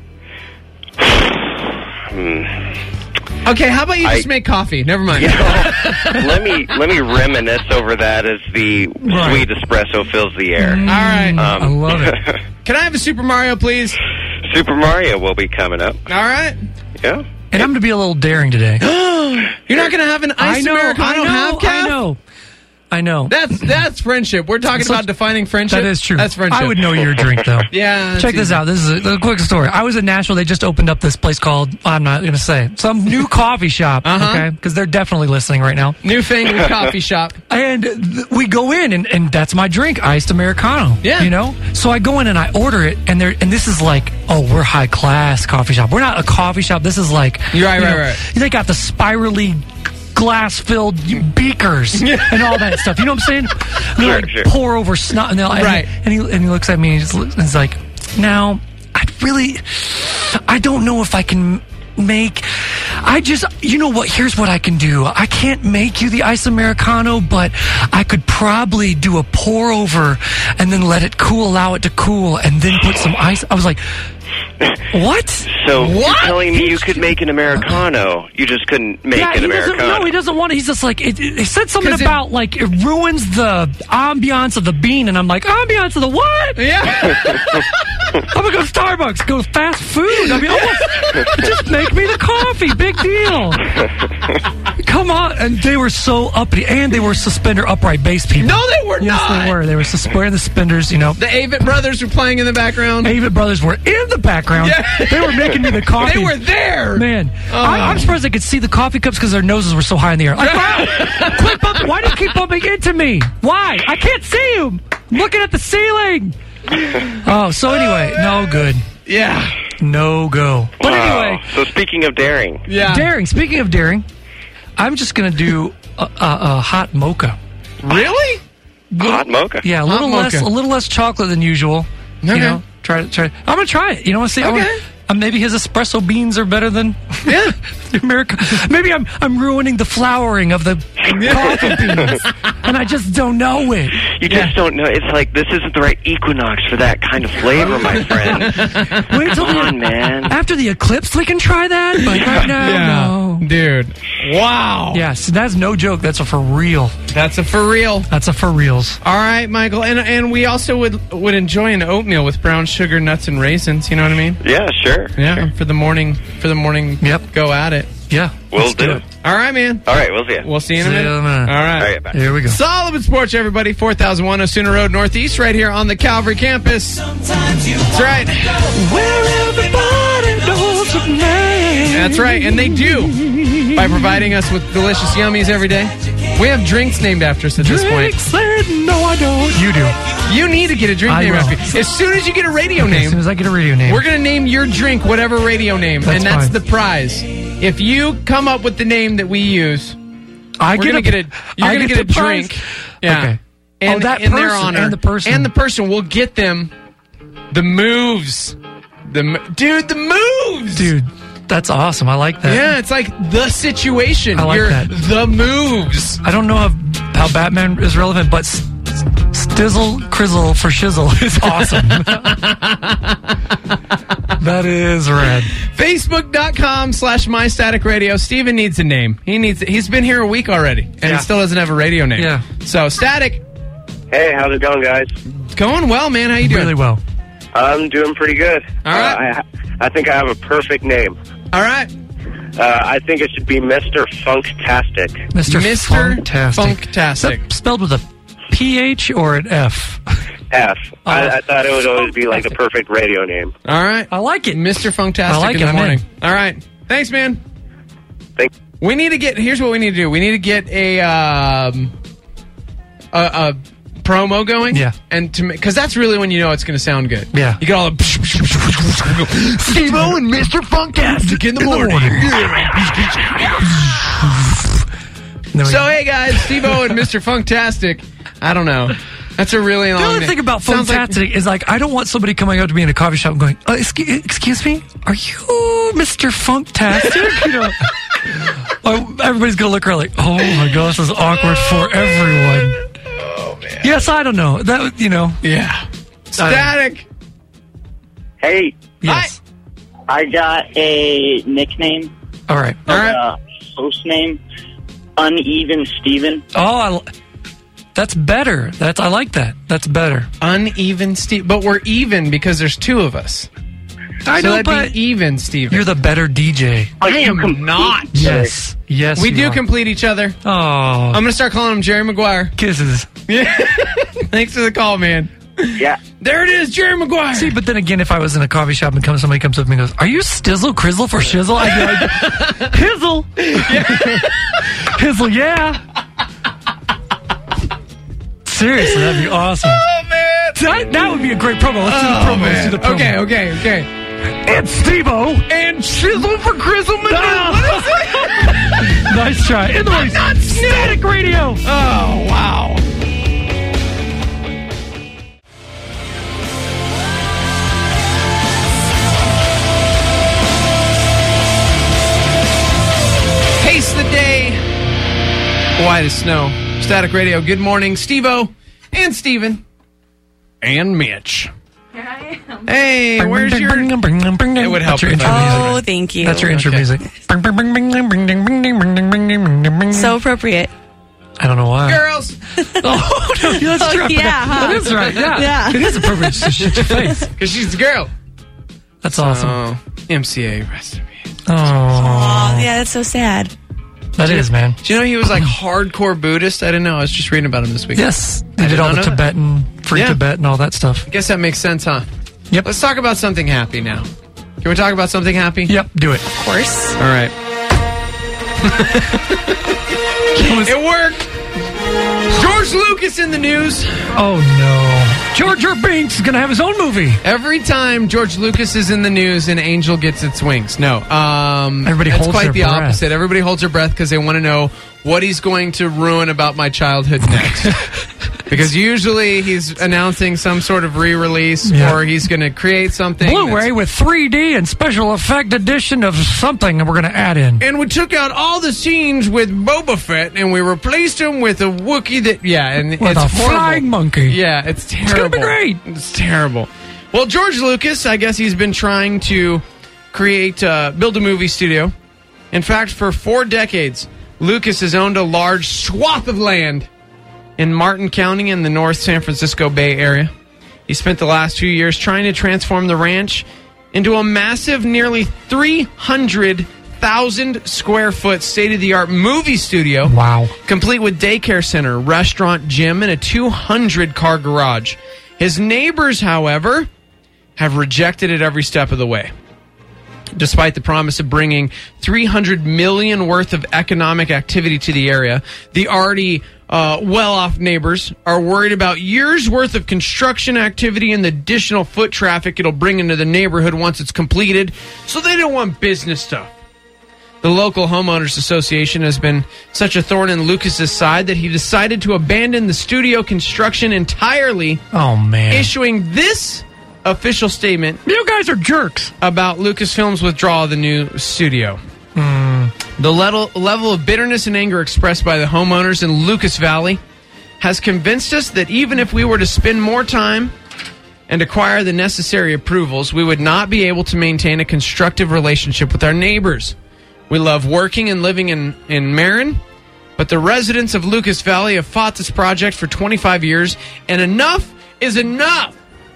Hmm. Okay, how about you just I- make coffee? Never mind. You know, let me let me reminisce over that as the Right. sweet espresso fills the air. All right. Um, I love it. Can I have a Super Mario, please? Super Mario will be coming up. All right. Yeah. And I'm going to be a little daring today. You're not going to have an I iced know. Americano I know. half calf? I know. I know. That's that's friendship. We're talking So- about defining friendship. That is true. That's friendship. I would know your drink, though. Yeah. that's Check this easy. out. This is a, a quick story. I was in Nashville. They just opened up this place called, I'm not going to say, some new coffee shop. Uh-huh. Okay? Because they're definitely listening right now. Newfangled coffee shop. And th- we go in, and, and that's my drink, iced Americano. Yeah. You know? So I go in and I order it, and they're, and this is like, oh, we're high class coffee shop. We're not a coffee shop. This is like, You're right, you right, know, right. They got the spirally glass filled beakers and all that stuff. You know what I'm saying? They Sure, like sure. pour over snot, and, they'll- and, Right. and he and he looks at me and he just looks, and he's like, now I'd really, I don't know if I can make. I just, you know what? Here's what I can do. I can't make you the ice Americano, but I could probably do a pour over and then let it cool, allow it to cool, and then put some ice. I was like, what? So you're What? telling me you could make an Americano. You just couldn't make Yeah, an he doesn't. Americano. No, he doesn't want it. He's just like it, it, he said something 'Cause it- about like it ruins the ambiance of the bean, and I'm like, ambiance of the what? Yeah. I'm gonna go to Starbucks, go fast food. I mean, almost, just make me the coffee. Big deal. Come on, and they were so uppity, and they were suspender upright bass people. No, they were yes, not. they were. They were suspending the suspenders. You know, The Avett brothers were playing in the background. Avett Brothers were in the background. Yeah. They were making me the coffee. They were there. Man, I, I'm surprised I could see the coffee cups because their noses were so high in the air. Like, wow, quit bumping. Why do you keep bumping into me? Why? I can't see you. I'm looking at the ceiling. Oh, so anyway, no good. Yeah. no go. But Wow. anyway, So speaking of daring, Yeah. daring. Speaking of daring, I'm just going to do a, a, a hot mocha. Really? hot mocha. Yeah, a Hot little less, mocha. a little less chocolate than usual. Okay. You know, try to try. I'm gonna try it. You know, see. I wanna- Okay. uh, maybe his espresso beans are better than Yeah. the America. Maybe I'm I'm ruining the flowering of the coffee beans, and I just don't know it. You just don't know. It's like this isn't the right equinox for that kind of flavor, my friend. Wait till Come the, on, man. after the eclipse, we can try that. But right now, no. Dude. Wow. Yes, that's no joke. That's a for real. That's a for real. That's a for reals. All right, Michael. And and we also would would enjoy an oatmeal with brown sugar, nuts, and raisins. You know what I mean? Yeah, sure. Yeah. Sure. For the morning, for the morning. Yep. Go at it. Yeah, We'll let's do it. it. All right, man. All right, we'll see you. We'll see you in a See you minute. in a minute. All right. All right, bye. Here we go. Solomon Sports, everybody. four thousand one Osuna Road Northeast, right here on the Calvary campus. That's right. Where everybody knows a man. That's right. And they do. By providing us with delicious yummies every day. We have drinks named after us at this point. Drinks and no, I don't. You do. You need to get a drink I named will. after you. As soon as you get a radio Okay, as name, soon as I get a radio name, we're going to name your drink whatever radio name. That's and that's fine. the prize. If you come up with the name that we use, I we're get going a, to get a, you're I going to get get a the prize? drink. Yeah. Okay. And, Oh, that in their person honor. and the person. And the person will get them the moves. The mo- Dude, the moves. Dude, that's awesome. I like that. Yeah, it's like the situation. I like You're that. the moves. I don't know how, how Batman is relevant, but s- s- Stizzle Crizzle for Shizzle is awesome. That is rad. Facebook.com slash MyStaticRadio. Steven needs a name. He needs. He's been here a week already, and Yeah. he still doesn't have a radio name. Yeah. So, Static, Hey, how's it going, guys? going well, man. How you doing? Really well. I'm doing pretty good. All right. Uh, I, I think I have a perfect name. All right. Uh, I think it should be Mister Funktastic. Mister Mister Funktastic. Funktastic. Is that spelled with a P H or an F? F. Oh. I, I thought it would always be like the perfect radio name. All right. I like it. Mister Funktastic I like in it. the I'm morning. in. All right. Thanks, man. Thank We need to get. Here's what we need to do. We need to get a um, a, a promo going. Yeah. And to because that's really when you know it's going to sound good. Yeah. You get all the Steve-O and Mister Funktastic in the morning. There we So go. hey guys, Steve-O and Mister Funktastic. I don't know. That's a really long The only name. thing about Sounds like- Funktastic is like I don't want somebody coming up to me in a coffee shop and going, uh, excuse, excuse me, are you Mister Funktastic? You know, oh, everybody's gonna look around like, oh my gosh, this is awkward for everyone. Oh man. Yes, I don't know that. You know, Yeah. Static. Hey, yes. I got a nickname, All right. All right. uh, host name, Uneven Steven. Oh, I, li- that's better. That's I like that. That's better. Uneven Steve, but we're even because there's two of us. I so know, that'd but be even Steven. you're the better D J. I am not. Yes, yes. We you do are. complete each other. Oh, I'm gonna start calling him Jerry Maguire. kisses. Yeah. Thanks for the call, man. Yeah. There it is, Jerry Maguire. See, but then again, if I was in a coffee shop and come, somebody comes up to me and goes, "Are you Stizzle Crizzle for Shizzle?" I'd be like, "Hizzle, Hizzle, yeah." Seriously, that'd be awesome. Oh man. That, that would be a great promo. Let's do the Oh promo. Let's do man. the promo. Okay, okay, okay. And Steve-O. And Shizzle for Grizzleman. Ah. Nice try. In the morning, Static Radio. Oh wow. Taste the day. White as snow. Static Radio. Good morning, Steve-O and Steven and Mitch. Here I am. Hey, where's your? It would help That's your if intro I- music. Oh, thank you. That's your intro Okay. music. So appropriate. I don't know why. Girls. Oh, no, that's Oh, true. I forgot. yeah, huh? That is right. Yeah. Yeah. It is appropriate to shit your face. Because she's the girl. That's awesome. Oh, M C A, rest in peace. Oh, Oh, yeah, that's so sad. that is, man. Do you know he was like hardcore Buddhist? I didn't know. I was just reading about him this week. Yes. They I did did all not the know that. Tibetan, free Yeah. Tibet and all that stuff. I guess that makes sense, huh? Yep. Let's talk about something happy now. Can we talk about something happy? Yep, do it. Of course. All right. It worked. George Lucas in the news. Oh, no. George R. Binks is going to have his own movie. Every time George Lucas is in the news, an angel gets its wings. No. Um, Everybody it's holds quite their the breath. opposite. Everybody holds their breath because they want to know what he's going to ruin about my childhood next. Because usually he's announcing some sort of re-release Yeah. or he's going to create something. Blu-ray that's- with three D and special effect edition of something that we're going to add in. And we took out all the scenes with Boba Fett and we replaced him with a Wookiee that, yeah, and With it's a horrible. flying monkey. Yeah, it's terrible. gonna be great. It's terrible. Well, George Lucas, I guess he's been trying to create, uh, build a movie studio. In fact, for four decades, Lucas has owned a large swath of land in Martin County in the North San Francisco Bay Area. He spent the last few years trying to transform the ranch into a massive, nearly three hundred thousand square foot state-of-the-art movie studio. Wow. Complete with daycare center, restaurant, gym, and a two hundred car garage. His neighbors, however, have rejected it every step of the way. Despite the promise of bringing three hundred million dollars worth of economic activity to the area, the already uh, well-off neighbors are worried about years' worth of construction activity and the additional foot traffic it'll bring into the neighborhood once it's completed, so they don't want business stuff. The local homeowners association has been such a thorn in Lucas's side that he decided to abandon the studio construction entirely, Oh, man. issuing this official statement You guys are jerks. about Lucasfilm's withdrawal of the new studio. The level, level of bitterness and anger expressed by the homeowners in Lucas Valley has convinced us that even if we were to spend more time and acquire the necessary approvals, we would not be able to maintain a constructive relationship with our neighbors. We love working and living in, in Marin, but the residents of Lucas Valley have fought this project for twenty-five years, and enough is enough.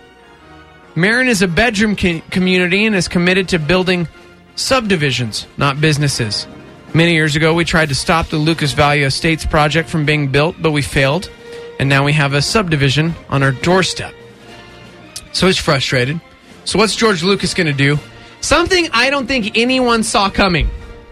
Marin is a bedroom co- community and is committed to building subdivisions, not businesses. Many years ago, we tried to stop the Lucas Valley Estates project from being built, but we failed, and now we have a subdivision on our doorstep. So he's frustrated. So what's George Lucas going to do? Something I don't think anyone saw coming.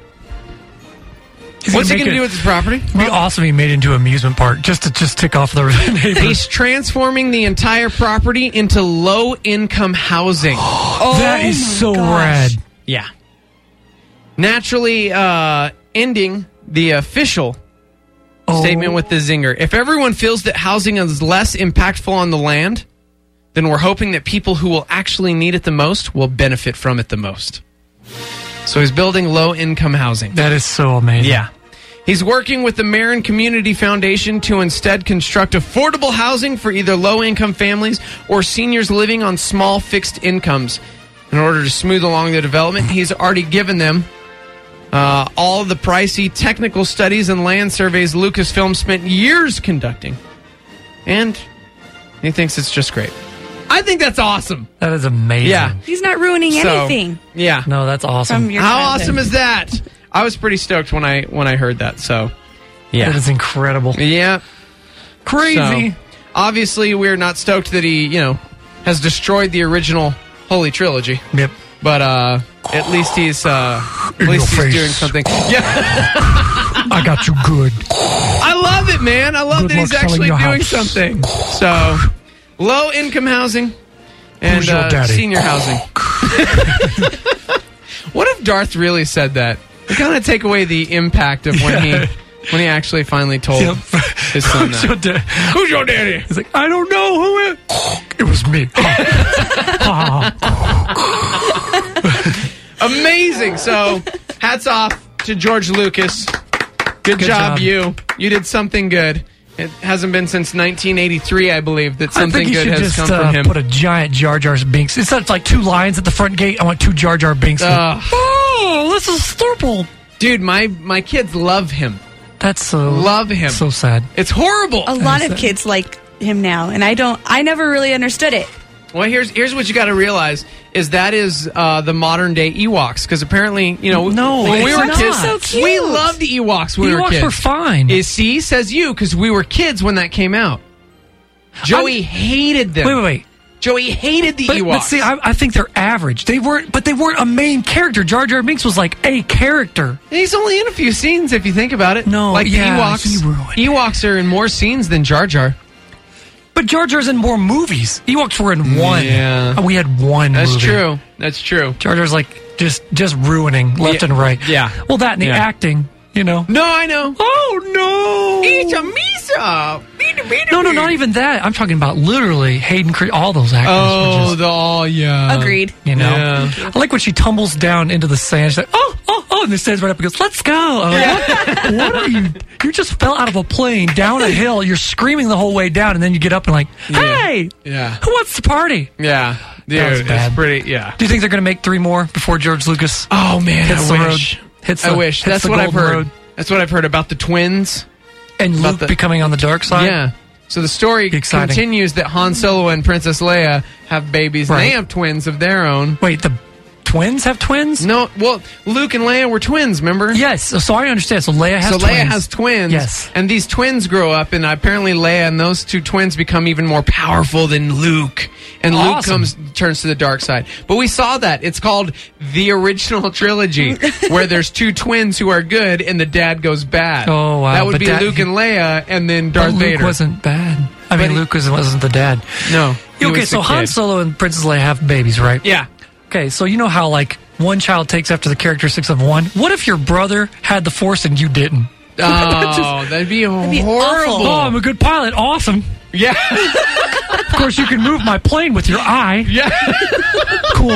He's What's he make going to it- do with his property? It'd be awesome if he made it into an amusement park just to just tick off the neighbors. He's transforming the entire property into low-income housing. That is so rad. Yeah. Naturally, uh, ending the official Oh. statement with the zinger. If everyone feels that housing is less impactful on the land, then we're hoping that people who will actually need it the most will benefit from it the most. So he's building low-income housing. That is so amazing. Yeah. He's working with the Marin Community Foundation to instead construct affordable housing for either low-income families or seniors living on small fixed incomes. In order to smooth along the development, he's already given them uh, all of the pricey technical studies and land surveys Lucasfilm spent years conducting. And he thinks it's just great. I think that's awesome. That is amazing. Yeah. He's not ruining So, anything Yeah. No, that's awesome. from your How childhood. awesome is that? I was pretty stoked when I when I heard that. So, yeah. That is incredible. Yeah. Crazy. So, obviously, we're not stoked that he, you know, has destroyed the original Holy Trilogy. Yep. But uh, at least he's uh, at In least your he's face. doing something. Yeah, I got you good. I love it, man. I love Good that he's luck selling actually your doing house. something. So, low income housing and Who's your uh, daddy? senior housing. What if Darth really said that? It kind of take away the impact of when Yeah. he when he actually finally told Yep. his son Who's your that. dad? Who's your daddy? He's like, I don't know who it. It was me. Amazing. So, hats off to George Lucas. Good, Good job, job. you. You did something good. It hasn't been since nineteen eighty-three, I believe, that I something think you good should has just come uh, from him. put a giant Jar Jar Binks. Instead of like two lions at the front gate, I want two Jar Jar Binks. Ugh. Oh, this is stupid. Dude, my, my kids love him. That's so Love him. So sad. It's horrible. A lot Understand. of kids like him now, and I don't. I never really understood it. Well, here's here's what you got to realize is that is uh, the modern day Ewoks, because apparently, you know, No, when we it's were not. kids, So cute. we loved the Ewoks when we were Ewoks kids. were fine. Is see says you because we were kids when that came out. Joey hated them. Wait, wait, wait. Joey hated the But, Ewoks. but see, I, I think they're average. They weren't, but they weren't a main character. Jar Jar Binks was like a character. He's only in a few scenes if you think about it. No, like yeah, the Ewoks. he ruined it. Ewoks are in more scenes than Jar Jar. But Jar Jar's in more movies. Ewoks were in one. Yeah. And we had one. That's movie. true. That's true. Jar Jar's like just just ruining left Yeah. and right. Yeah. Well, that and the Yeah. acting, you know. No, I know. Oh no! Eat a misa. No, no, not even that. I'm talking about literally Hayden Christensen. All those actors. Oh, were just, the all yeah. Agreed. you know. Yeah. I like when she tumbles down into the sand. She's like, oh, oh, oh, and then stands right up and goes, "Let's go." I'm like, what, what are you? You just fell out of a plane down a hill. You're screaming the whole way down, and then you get up and like, hey, Yeah. who wants to party? Yeah. Dude, That was it's bad. pretty. Yeah. Do you think they're going to make three more before George Lucas Oh man, hits I the wish. road? Hits I the, wish. hits That's the what I've golden heard. road? That's what I've heard about the twins. And About Luke the- becoming on the dark side. Yeah. So the story Exciting. continues that Han Solo and Princess Leia have babies. And Right. they have twins of their own. Wait, the twins have twins? No, well, Luke and Leia were twins, remember? Yes. So, so I understand. So Leia has so twins. Leia has twins. Yes. And these twins grow up, and apparently Leia and those two twins become even more powerful than Luke. And Luke Awesome. comes turns to the dark side. But we saw that. It's called the original trilogy, where there's two twins who are good, and the dad goes bad. Oh, wow. That would But be dad- Luke and Leia, and then But Darth Luke Vader. wasn't bad. I But mean, he- Luke was, wasn't the dad. No. he Okay, was so the Han kid. Solo and Princess Leia have babies, right? Yeah. Okay, so you know how, like, one child takes after the characteristics of one? What if your brother had the Force and you didn't? Oh, that'd be be horrible. awful. Oh, I'm a good pilot. Awesome. Yeah. Of course, you can move my plane with your eye. Yeah. Cool.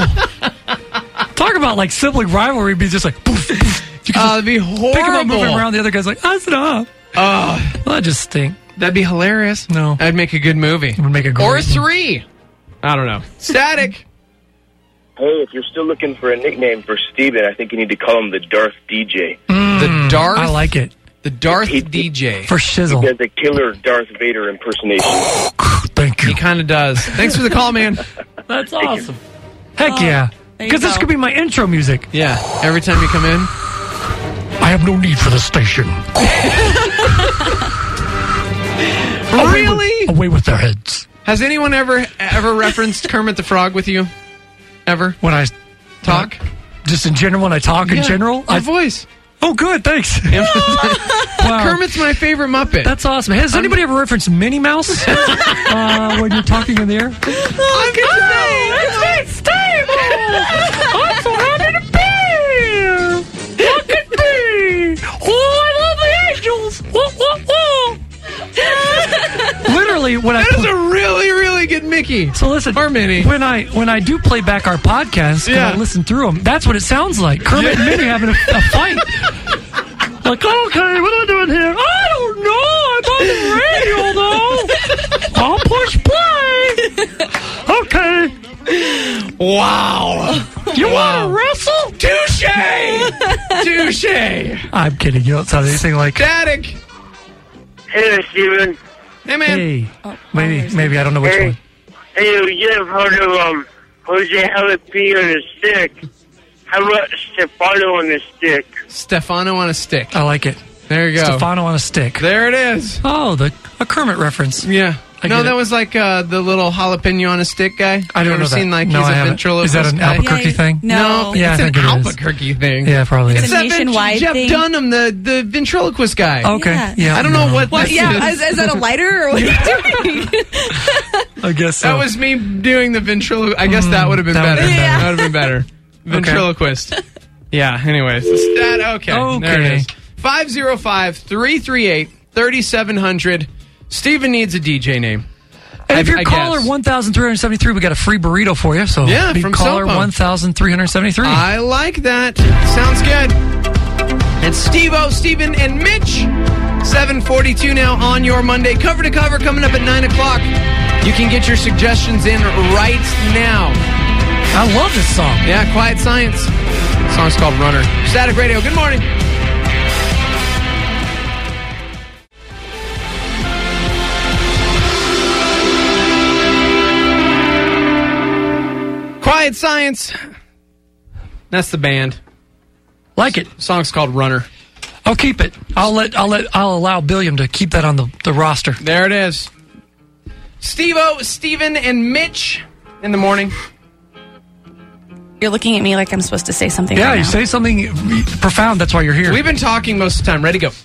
Talk about, like, sibling rivalry. Be just like, poof, poof. You can Oh, just that'd be horrible. pick him up, move him around. The other guy's like, ah, stop. Oh, Well, that just stink. that'd be hilarious. No. That'd make a good movie. It would make a great Or one. three. I don't know. Static. Hey, if you're still looking for a nickname for Steven, I think you need to call him the Darth D J. The Darth. I like it. The Darth He- D J. For shizzle. He does a killer Darth Vader impersonation. Thank you. He kind of does. Thanks for the call, man. That's awesome. Heck yeah. there you Because this go. could be my intro music. Yeah. Every time you come in. I have no need for the station. Really? Away with their heads. Has anyone ever ever referenced Kermit the Frog with you? Ever? When I Talk? just in general, when I talk in Yeah, general, My I voice. oh good, thanks. Wow. Kermit's my favorite Muppet. That's awesome. Has anybody ever referenced Minnie Mouse uh, when you're talking in the air? I'm It's Steve! I'm so happy to be here! Look at me! Oh, I love the angels! Whoa, whoa, whoa! Literally, when I That is pl- a really, really good Mickey. so listen, Or Minnie. when I when I do play back our podcast and Yeah. I listen through them, that's what it sounds like. Kermit and Minnie having a, a fight. Like, okay, what am I doing here? I don't know. I'm on the radio, though. I'll push play. Okay. Wow. You Wow. want to wrestle? Touche. Touche. I'm kidding. You don't sound anything like. Static. Hey there, Steven. Hey, man. Hey, Oh, maybe, maybe I don't know which Hey. one. Hey, you you ever heard of um, Jose Jalapeno on a stick? How about Stefano on a stick? Stefano on a stick. I like it. There you go. Stefano on a stick. There it is. Oh, the a Kermit reference. Yeah. I no, get that it. was like uh, the little jalapeno on a stick guy. I don't Ever know that. seen like No, he's I a haven't. ventriloquist Is that an guy? Albuquerque thing? No. Yeah, I it's think an it is. Albuquerque thing. Yeah, probably It's is. a that nationwide Jeff thing. Dunham, the, the ventriloquist guy. Okay. Yeah. Yeah. I don't know what. What? this Yeah, is. is, is that a lighter or what are you doing? I guess so. That was me doing the ventriloquist. I guess that would have been that better. would've been better. That would have been better. Ventriloquist. Yeah, anyways. That, okay. There it Okay. is. five oh five, three three eight, three seven zero zero. Steven needs a D J name. And if I- you're I caller guess. one thousand three hundred seventy-three, we got a free burrito for you. So Yeah, be from caller Sopo. one thousand three hundred seventy-three. I like that. Sounds good. And Steve-O, Steven, and Mitch. seven forty-two now on your Monday. Cover to cover coming up at nine o'clock. You can get your suggestions in right now. I love this song. Yeah, Quiet Science. The song's called Runner. Static Radio, good morning. Quiet Science. That's the band. Like it. The song's called Runner. I'll keep it. I'll let. I'll let. I'll allow Billiam to keep that on the, the roster. There it is. Steve-O, Steven, and Mitch. in the morning? You're looking at me like I'm supposed to say something. Yeah, right you now. say something profound. That's why you're here. We've been talking most of the time. Ready, go.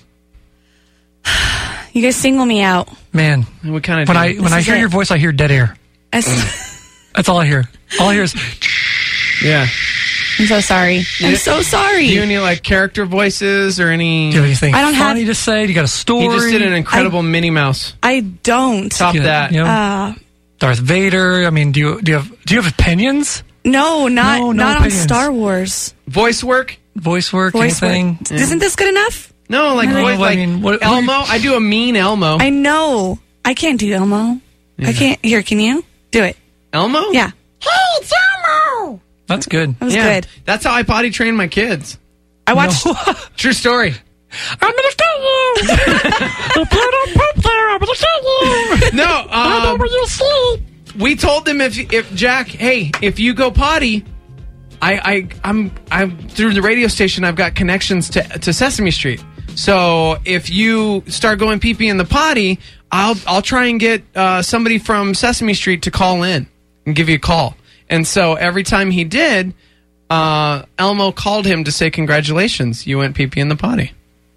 You guys single me out. Man, we kind of when I This when I is hear it. your voice, I hear dead air. I s- That's all I hear. All I hear is Yeah. I'm so sorry. I'm so sorry. Do you have any like character voices or any? Do you have anything I don't have- funny to say? You got a story? He just did an incredible Minnie Mouse. I don't. Top Yeah, that. you know, Uh, Darth Vader. I mean, do you do you have do you have opinions? no, not No, no not on opinions. Star Wars. Voice work? Voice work? Voice work. anything? Isn't this good enough? No, like No, voice, I like mean, what- Elmo. I do a mean Elmo. I know. I can't do Elmo. I can't. Here, can you do it? Elmo? Yeah. Hey, it's Elmo. That's good. That was Yeah. good. That's how I potty train my kids. I watched. True story. I'm gonna tell you. The blood on poop there. I'm gonna tell you. No, I know um, where you sleep. we told them if if Jack, hey, if you go potty, I I I'm I'm through the radio station. I've got connections to to Sesame Street. So if you start going pee pee in the potty, I'll I'll try and get uh, somebody from Sesame Street to call in and give you a call. And so every time he did, uh, Elmo called him to say congratulations. You went pee pee in the potty.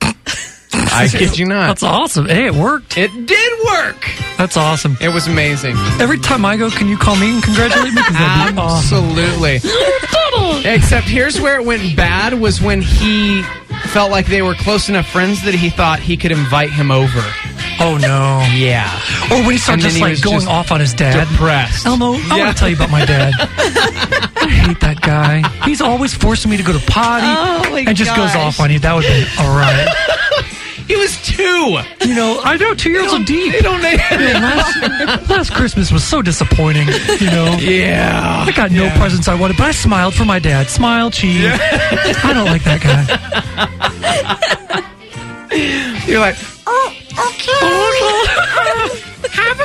I kid you not. That's awesome. Hey, it worked. It did work. That's awesome. It was amazing. Every time I go, can you call me and congratulate me? 'Cause that'd be awesome. Absolutely. Except here's where it went bad was when he felt like they were close enough friends that he thought he could invite him over. Oh no. Yeah. Or when he started And then just he like was going just off on his dad. Depressed. Elmo, I Yeah. want to tell you about my dad. I hate that guy. He's always forcing me to go to potty Oh, my and just goes gosh. off on you. That would be all right. He was two. You know, I know two years old deep. They don't You know, last, last Christmas was so disappointing. You know, Yeah. I got no presents I wanted, but I smiled for my dad. Smile, cheese. I don't like that guy. You're like, Oh, okay. Have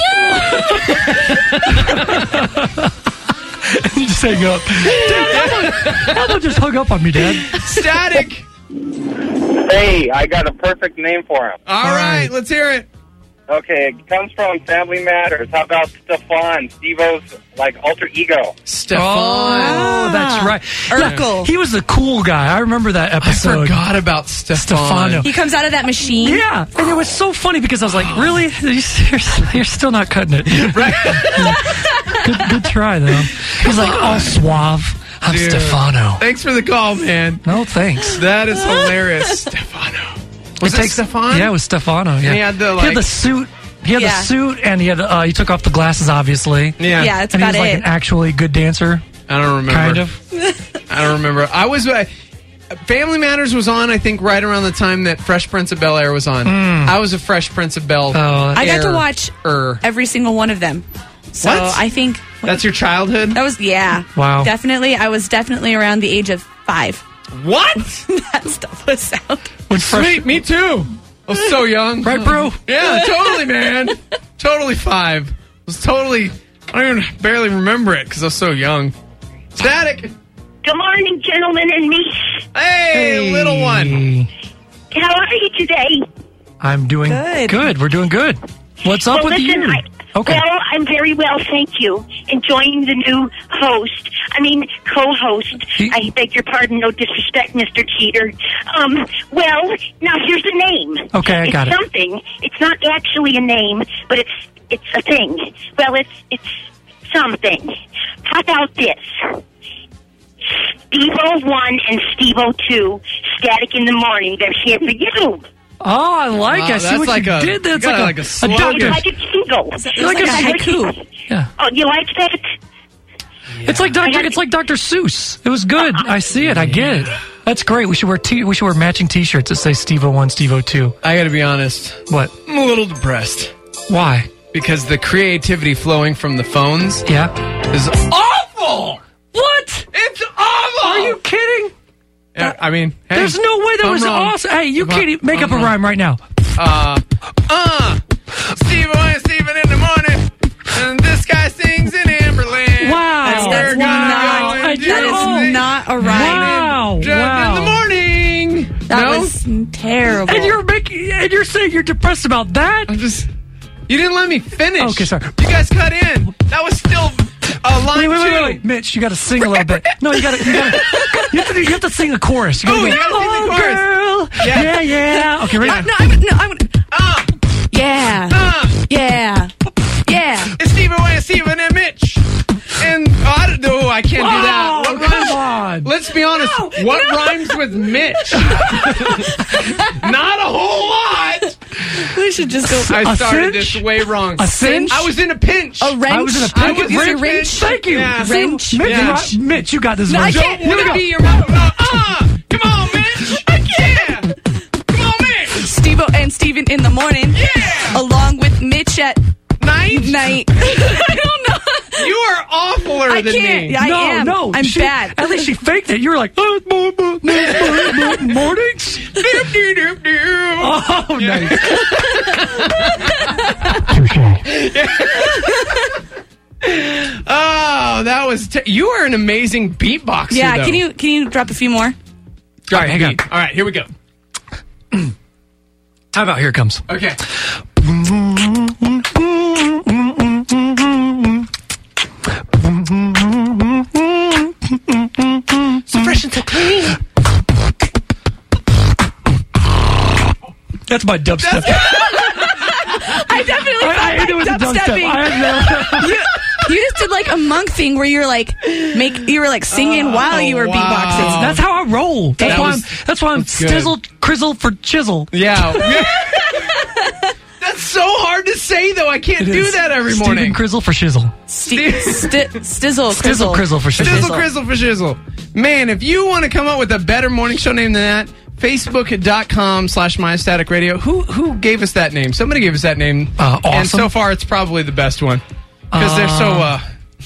a good day. You just hang up. Dad, Elmo just hung up on me, Dad. Static. Hey, I got a perfect name for him. All right, let's hear it. Okay, it comes from Family Matters. How about Stefan, Steve-O's, like, alter ego? Stefan. Oh, that's right. Urkel. Yeah, he was the cool guy. I remember that I episode. forgot about Stefan. Stefano. He comes out of that machine. Yeah, and it was so funny because I was like, really? You're, you're still not cutting it. Right? Good, good try, though. He's like all suave. I'm Dude. Stefano. Thanks for the call, man. No, thanks. That is hilarious. Stefano. Was it, takes Stefan? Yeah, it was Stefano. Yeah. He had the, he like- had the suit. He had Yeah. the suit, and he had uh, he took off the glasses, obviously. Yeah. Yeah, that's and he about was like it. an actually good dancer, I don't remember. kind of. I don't remember. I was. Uh, Family Matters was on, I think, right around the time that Fresh Prince of Bel-Air was on. I was a Fresh Prince of Bel-Air. Oh, I got to watch every single one of them. So What? I think That's your childhood? that was yeah. Wow. Definitely, I was definitely around the age of five. What? That stuff was out. When Fresh, Sweet, me too. I was so young. right, bro? Yeah, totally, man. Totally five. I was totally, I don't even barely remember it because I was so young. Static. Good morning, gentlemen and me. Hey, little one. How are you today? I'm doing Good. We're doing good. What's up well, with listen, you? I, Okay. Well, I'm very well, thank you. Enjoying the new host. I mean, co-host. I beg your pardon, no disrespect, Mister Cheater. Um, well, now here's the name. Okay, I it's got it. something. It's not actually a name, but it's it's a thing. Well, it's it's something. How about this? Steve-O one and Steve-O two, Static in the Morning. They're here for you. Oh, I like it. I Wow, see that's what like you a- did. That's you got like, like a a, slogan. doctor. Like a jingle. You're like, a haiku. Yeah. Oh, you like that? It's like Doctor It's like Doctor Seuss. It was good. I see it. I get it. That's great. We should wear t- we should wear matching T-shirts that say Steve-O one, Steve-O two. I got to be honest. What? I'm a little depressed Why? because the creativity flowing from the phones Yeah. is awful. What? It's awful. Are you kidding? Yeah, I mean, hey, There's no way that I'm was wrong. awesome. Hey, you I'm can't wrong. even make I'm up a wrong. rhyme right now. Uh, uh, Steve and Steven in the morning, and this guy sings in Amberland. Wow. That's, We're that's gonna not, go and that do is things. not a rhyme. Wow. Just Wow. in the morning. That no, was terrible. And you're making and you're saying you're depressed about that? I'm just. You didn't let me finish. Okay, sorry. You guys cut in. That was still Uh, line wait, wait, wait, two. wait, Mitch, you got to sing a little bit. No, you got to, you got to, you have to, you have to sing a chorus. You gotta Oh, go, you gotta sing the "Oh, chorus." girl, Yeah. yeah, yeah. Okay, ready? Uh, no, I'm, no, I'm. Uh, Yeah. uh, Yeah. Yeah. it's Steve Away, Steven and Mitch. And oh, I don't know. I can't do that. Oh, What rhymes? come on. Let's be honest. No, what no. rhymes with Mitch? Not a whole lot. We should just go. I A started cinch? this way wrong. A cinch? I was in a pinch. A wrench. I was in a I pinch. could use a Wrench. wrench. Thank you. Yeah. Wrench. Mitch, Yeah. right- Mitch, you got this No, one. I can't. Don't want to be your mother. Uh, uh, come on, Mitch. I can't. Come on, Mitch. Steve and Steven in the morning. Yeah. Along with Mitch at Night. night. I don't know. You are awfuler I than can't. me. I no, am. no. I'm she, bad. At least she faked it. You were like, oh, mo- mo- mo- mo- mo- mornings? Doop, doop, doop, doop. Oh, nice. Oh, that was. T- you are an amazing beatboxer. Yeah. though. Can you can you drop a few more? Drop All right, the hang on. beat. All right, here we go. Time out. Here it comes. Okay. So fresh and so clean. That's my dubstep. I definitely I, I thought knew it was a like dubstep. dubstepping. I had no. you, you just did like a monk thing where you were like make you were like singing Oh, while you were wow. beatboxing. That's how I roll. That's That why was- I'm. That's why I'm that's good. stizzle crizzle for chisel. Yeah. That's so hard to say, though. I can't It do is. that every Steven morning. Crizzle for shizzle. Sti- sti- stizzle, Stizzle crizzle for shizzle. Shizzle, Crizzle for Shizzle. Man, if you want to come up with a better morning show name than that, Facebook.com slash MyStatic Radio. Who who gave us that name? Somebody gave us that name. Uh, And awesome. so far, it's probably the best one. Because they're so... Uh,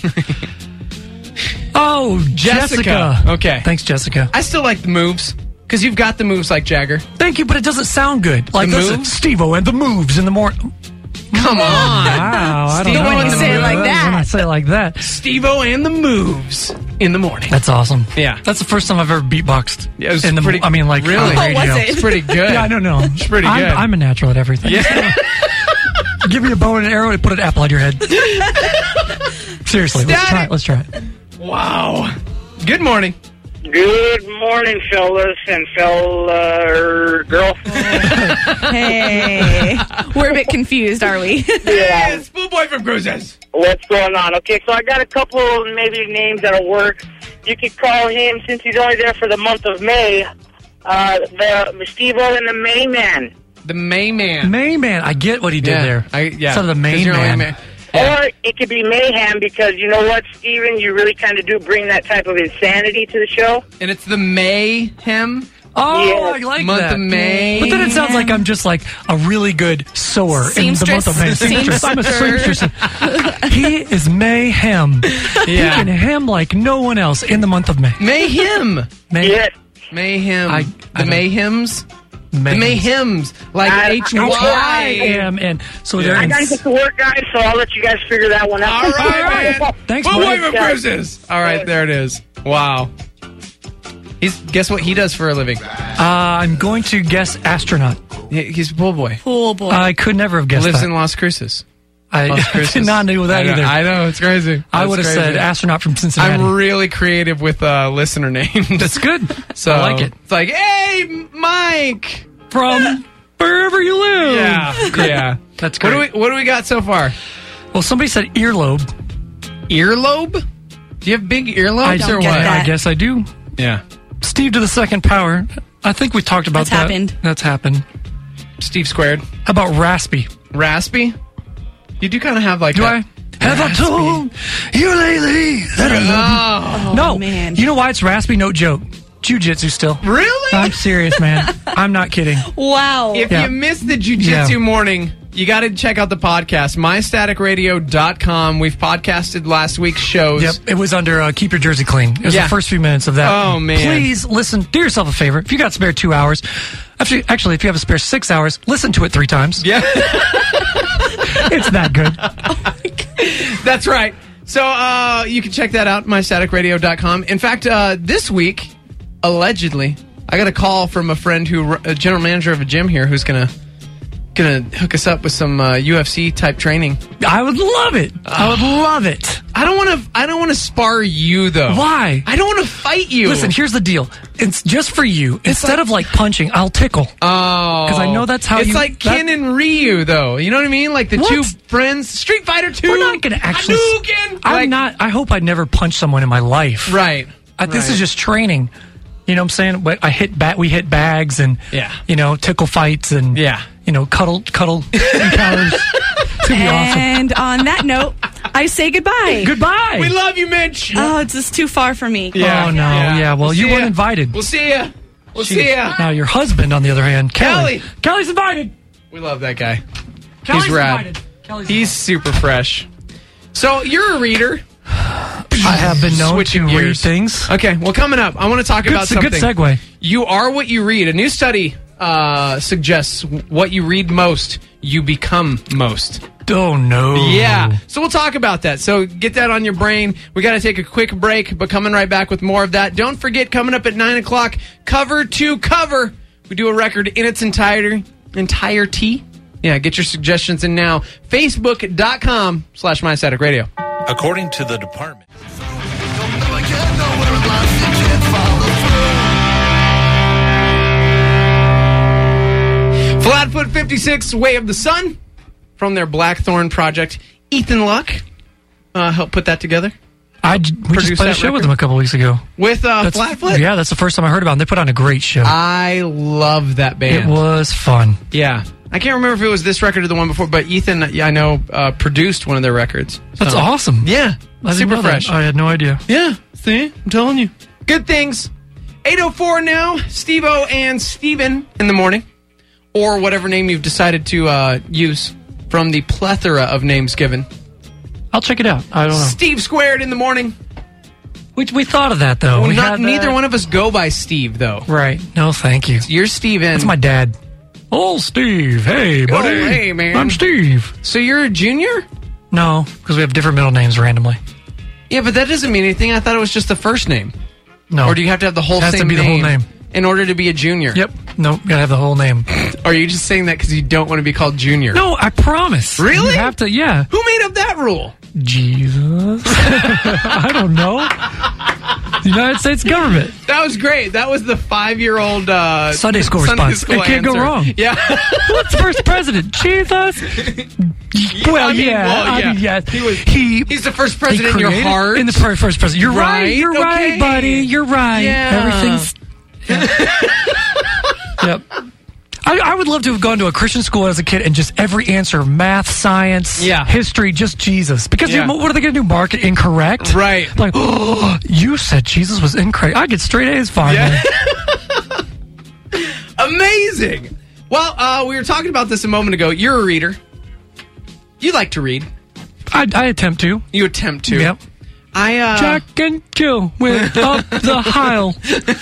Oh, Jessica. Jessica. Okay. Thanks, Jessica. I still like the moves. Because you've got the moves like Jagger. Thank you, but it doesn't sound good. Like The listen, moves? Steve-O and the moves in the morning. Come on. Wow, I don't Steve-O know. and the say it like When that. I say it like that. Steve-O and the moves in the morning. That's awesome. Yeah. That's the first time I've ever beatboxed. Yeah, it was in the, pretty- I mean, like, really? on the Oh, radio. was it? It's pretty good. Yeah, I don't know. It's pretty I'm, good. I'm a natural at everything. Yeah. Give me a bow and an arrow and put an apple on your head. Seriously, let's try it. Let's try it. Wow. Good morning. Good morning, fellas and fella girl. Hey, we're a bit confused, are we? Yeah. It's Schoolboy from Cruises. What's going on? Okay, so I got a couple maybe names that'll work. You could call him, since he's only there for the month of May, uh, the Steve-O and the Mayman. The Mayman. Mayman. I get what he did Yeah, there. I, yeah. So the 'Cause main you're only man. ma- Yeah. Or it could be Mayhem, because you know what, Steven? You really kind of do bring that type of insanity to the show. And it's the Mayhem Oh, Yeah. I like month that. of May. But then it sounds like I'm just like a really good sewer in the month of May. Seamstress. I'm a seamstress. He is mayhem. He Yeah. can hem like no one else in the month of May. Mayhem. May- Yes. Mayhem. I- I the don't- Mayhems. The Mayhem. Mayhems. Like I- H I Y. am, and so Yeah. they're I in, got to get to work, guys, so I'll let you guys figure that one out. All right, man. Thanks, Schoolboy buddy. from Cruises. All right, there it is. Wow. He's guess what he does for a living? uh, I'm going to guess astronaut. He- He's a pool boy. Pool boy. I could never have guessed Lives that. in Las Cruces. I, Las I Cruces. did not know that I know, either. I know, it's crazy. I That's would have crazy. said astronaut from Cincinnati. I'm really creative with uh, listener names. That's good. So I like it. It's like, hey, Mike. From wherever you live. Yeah, yeah. That's What great. do we What do we got so far? Well, somebody said earlobe. Earlobe? Do you have big earlobes I don't or get what? that. I guess I do. Yeah. Steve to the second power. I think we talked about That's that. happened. That's happened. Steve squared. How about raspy? Raspy? You do kind of have like Do that. I? Have I told you lately that I love Oh. you? No. man. You know why it's raspy? No joke. Jiu-jitsu still. Really? I'm serious, man. I'm not kidding. Wow. If Yeah. you missed the Jiu-Jitsu Yeah. morning, you got to check out the podcast, my static radio dot com. We've podcasted last week's shows. Yep, it was under uh, Keep Your Jersey Clean. It was Yeah. the first few minutes of that. Oh, man. Please listen. Do yourself a favor. If you got spare two hours, actually, actually, if you have a spare six hours, listen to it three times. Yeah. It's that good. That's right. So uh, you can check that out, my static radio dot com. In fact, uh, this week, allegedly, I got a call from a friend who, a general manager of a gym here, who's going to gonna hook us up with some uh, U F C type training. I would love it. I would love it. I don't want to. I don't want to spar you though. Why? I don't want to fight you. Listen, here's the deal. It's just for you. Instead of like punching, I'll tickle. Oh, because I know that's how it's you. like that, Ken and Ryu, though. You know what I mean? Like the What? two friends, Street Fighter Two. We're not going to actually. Hadouken! I'm Like- not. I hope I never punch someone in my life. Right. Uh, this right. is just training. You know what I'm saying? But I hit bat. We hit bags and Yeah. you know tickle fights and Yeah. you know cuddle cuddle encounters. It's gonna be awesome. And on that note, I say goodbye. Goodbye. We love you, Mitch. Oh, it's just too far for me. Yeah. Oh no. Yeah. Yeah. Well, We'll you see weren't ya. invited. We'll see ya. We'll She- see ya. Now your husband, on the other hand, Kelly. Kelly. Kelly's invited. We love that guy. Kelly's He's rad. invited. Kelly's He's super fresh. So you're a reader. I have been known Switching to read gears. things. Okay, well, coming up, I want to talk Good, about it's a something. good segue. You are what you read. A new study uh, suggests what you read most, you become most. Oh no. Yeah. So we'll talk about that. So get that on your brain. We got to take a quick break, but coming right back with more of that. Don't forget, coming up at nine o'clock, cover to cover. We do a record in its entirety. Entirety. Yeah, get your suggestions in now. Facebook.com slash My Static Radio. According to the department. Flatfoot fifty-six, Way of the Sun, from their Blackthorn project. Ethan Luck uh, helped put that together. I j- we Produced just played a that show with record? them a couple weeks ago. With uh, That's- Flatfoot? Yeah, that's the first time I heard about them. They put on a great show. I love that band. It was fun. Yeah. I can't remember if it was this record or the one before, but Ethan, yeah, I know, uh, produced one of their records. That's So- awesome. Yeah. I didn't Super know that. fresh. I had no idea. Yeah. See? I'm telling you. Good things. eight oh four now. Steve-O and Steven in the morning. Or whatever name you've decided to uh, use from the plethora of names given. I'll check it out. I don't know. Steve Squared in the morning. We, we thought of that, though. Well, we not, had neither that. one of us go by Steve, though. Right. No, thank you. You're Steven. That's my dad. Oh, Steve. Hey, buddy. Oh, hey, man. I'm Steve. So you're a junior? No, because we have different middle names randomly. Yeah, but that doesn't mean anything. I thought it was just the first name. No. Or do you have to have the whole It has same to be the whole name. in order to be a junior? Yep. No, gotta have the whole name. Or are you just saying that because you don't want to be called junior? No, I promise. Really? You have to, yeah. Who made up that rule? Jesus. I don't know. The United States government. That was great. That was the five-year-old uh, Sunday school Sunday response. school It can't go answer. wrong. Yeah. What's the first president? Jesus. Well, I mean, yeah. well, I yeah. mean, yes. He was- He. He's the first he president in your created- heart. In the fir- first president. You're right. Right? You're Okay. right, buddy. You're right. Yeah. Everything's. Yep. I, I would love to have gone to a Christian school as a kid and just every answer, math, science, Yeah. history, just Jesus. Because Yeah. you, what are they going to do? Mark it incorrect? Right. Like, oh, you said Jesus was incorrect. I get straight A's fine. Yeah. man. Amazing. Well, uh, we were talking about this a moment ago. You're a reader. You like to read. I, I attempt to. You attempt to. Yep. I uh, Jack and Jill went up the aisle.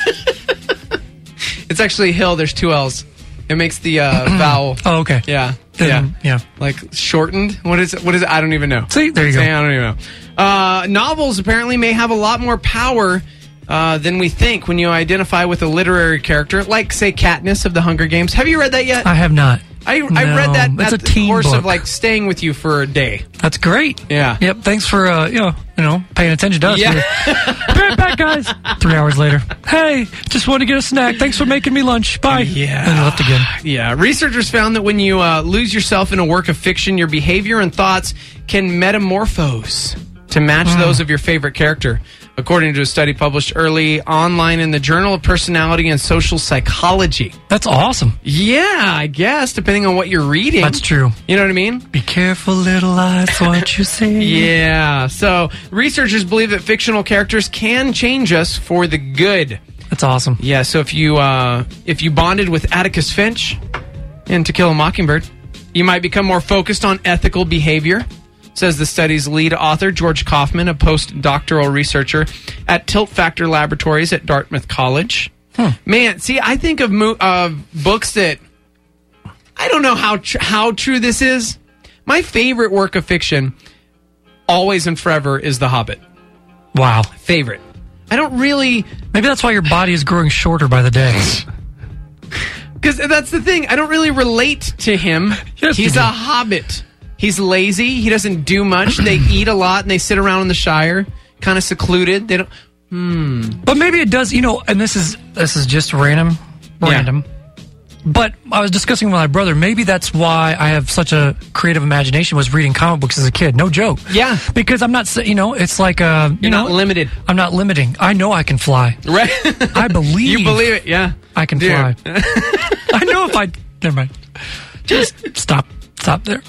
It's actually Hill. There's two L's. It makes the uh, vowel. Oh, okay. Yeah. Then, yeah. yeah. Like shortened. What is it? What is it? I don't even know. See, there you go. See, I don't even know. Uh, novels apparently may have a lot more power uh, than we think when you identify with a literary character, like say Katniss of the Hunger Games. Have you read that yet? I have not. I, I No, read that it's at a the teen course book. of like staying with you for a day. That's great. Yeah. Yep. Thanks for uh, you know, you know, paying attention to us. Yeah. Be right back, guys. Three hours later. Hey, just wanted to get a snack. Thanks for making me lunch. Bye. Yeah. And he left again. Yeah. Researchers found that when you uh, lose yourself in a work of fiction, your behavior and thoughts can metamorphose to match Mm. those of your favorite character, according to a study published early online in the Journal of Personality and Social Psychology. That's awesome. Yeah, I guess, depending on what you're reading. That's true. You know what I mean? Be careful, little eyes, what you say. Yeah. So researchers believe that fictional characters can change us for the good. That's awesome. Yeah. So if you uh, if you bonded with Atticus Finch in To Kill a Mockingbird, you might become more focused on ethical behavior, says the study's lead author, George Kaufman, a postdoctoral researcher at Tilt Factor Laboratories at Dartmouth College. Hmm. Man, see, I think of mo- of books that I don't know how tr- how true this is. My favorite work of fiction, always and forever, is The Hobbit. Wow. Favorite. I don't really. Maybe that's why your body is growing shorter by the day. Because that's the thing. I don't really relate to him. Yes, He's you a do. hobbit. He's lazy. He doesn't do much. They eat a lot and they sit around in the Shire, kind of secluded. They don't. Hmm. But maybe it does, you know, and this is this is just random, random. But I was discussing with my brother, maybe that's why I have such a creative imagination, was reading comic books as a kid. No joke. Yeah. Because I'm not, sa- you know, it's like, uh, you You're know, not limited. I'm not limiting. I know I can fly. Right. I believe. You believe it, yeah. I can Dude. fly. I know if I, never mind. Just stop, stop there.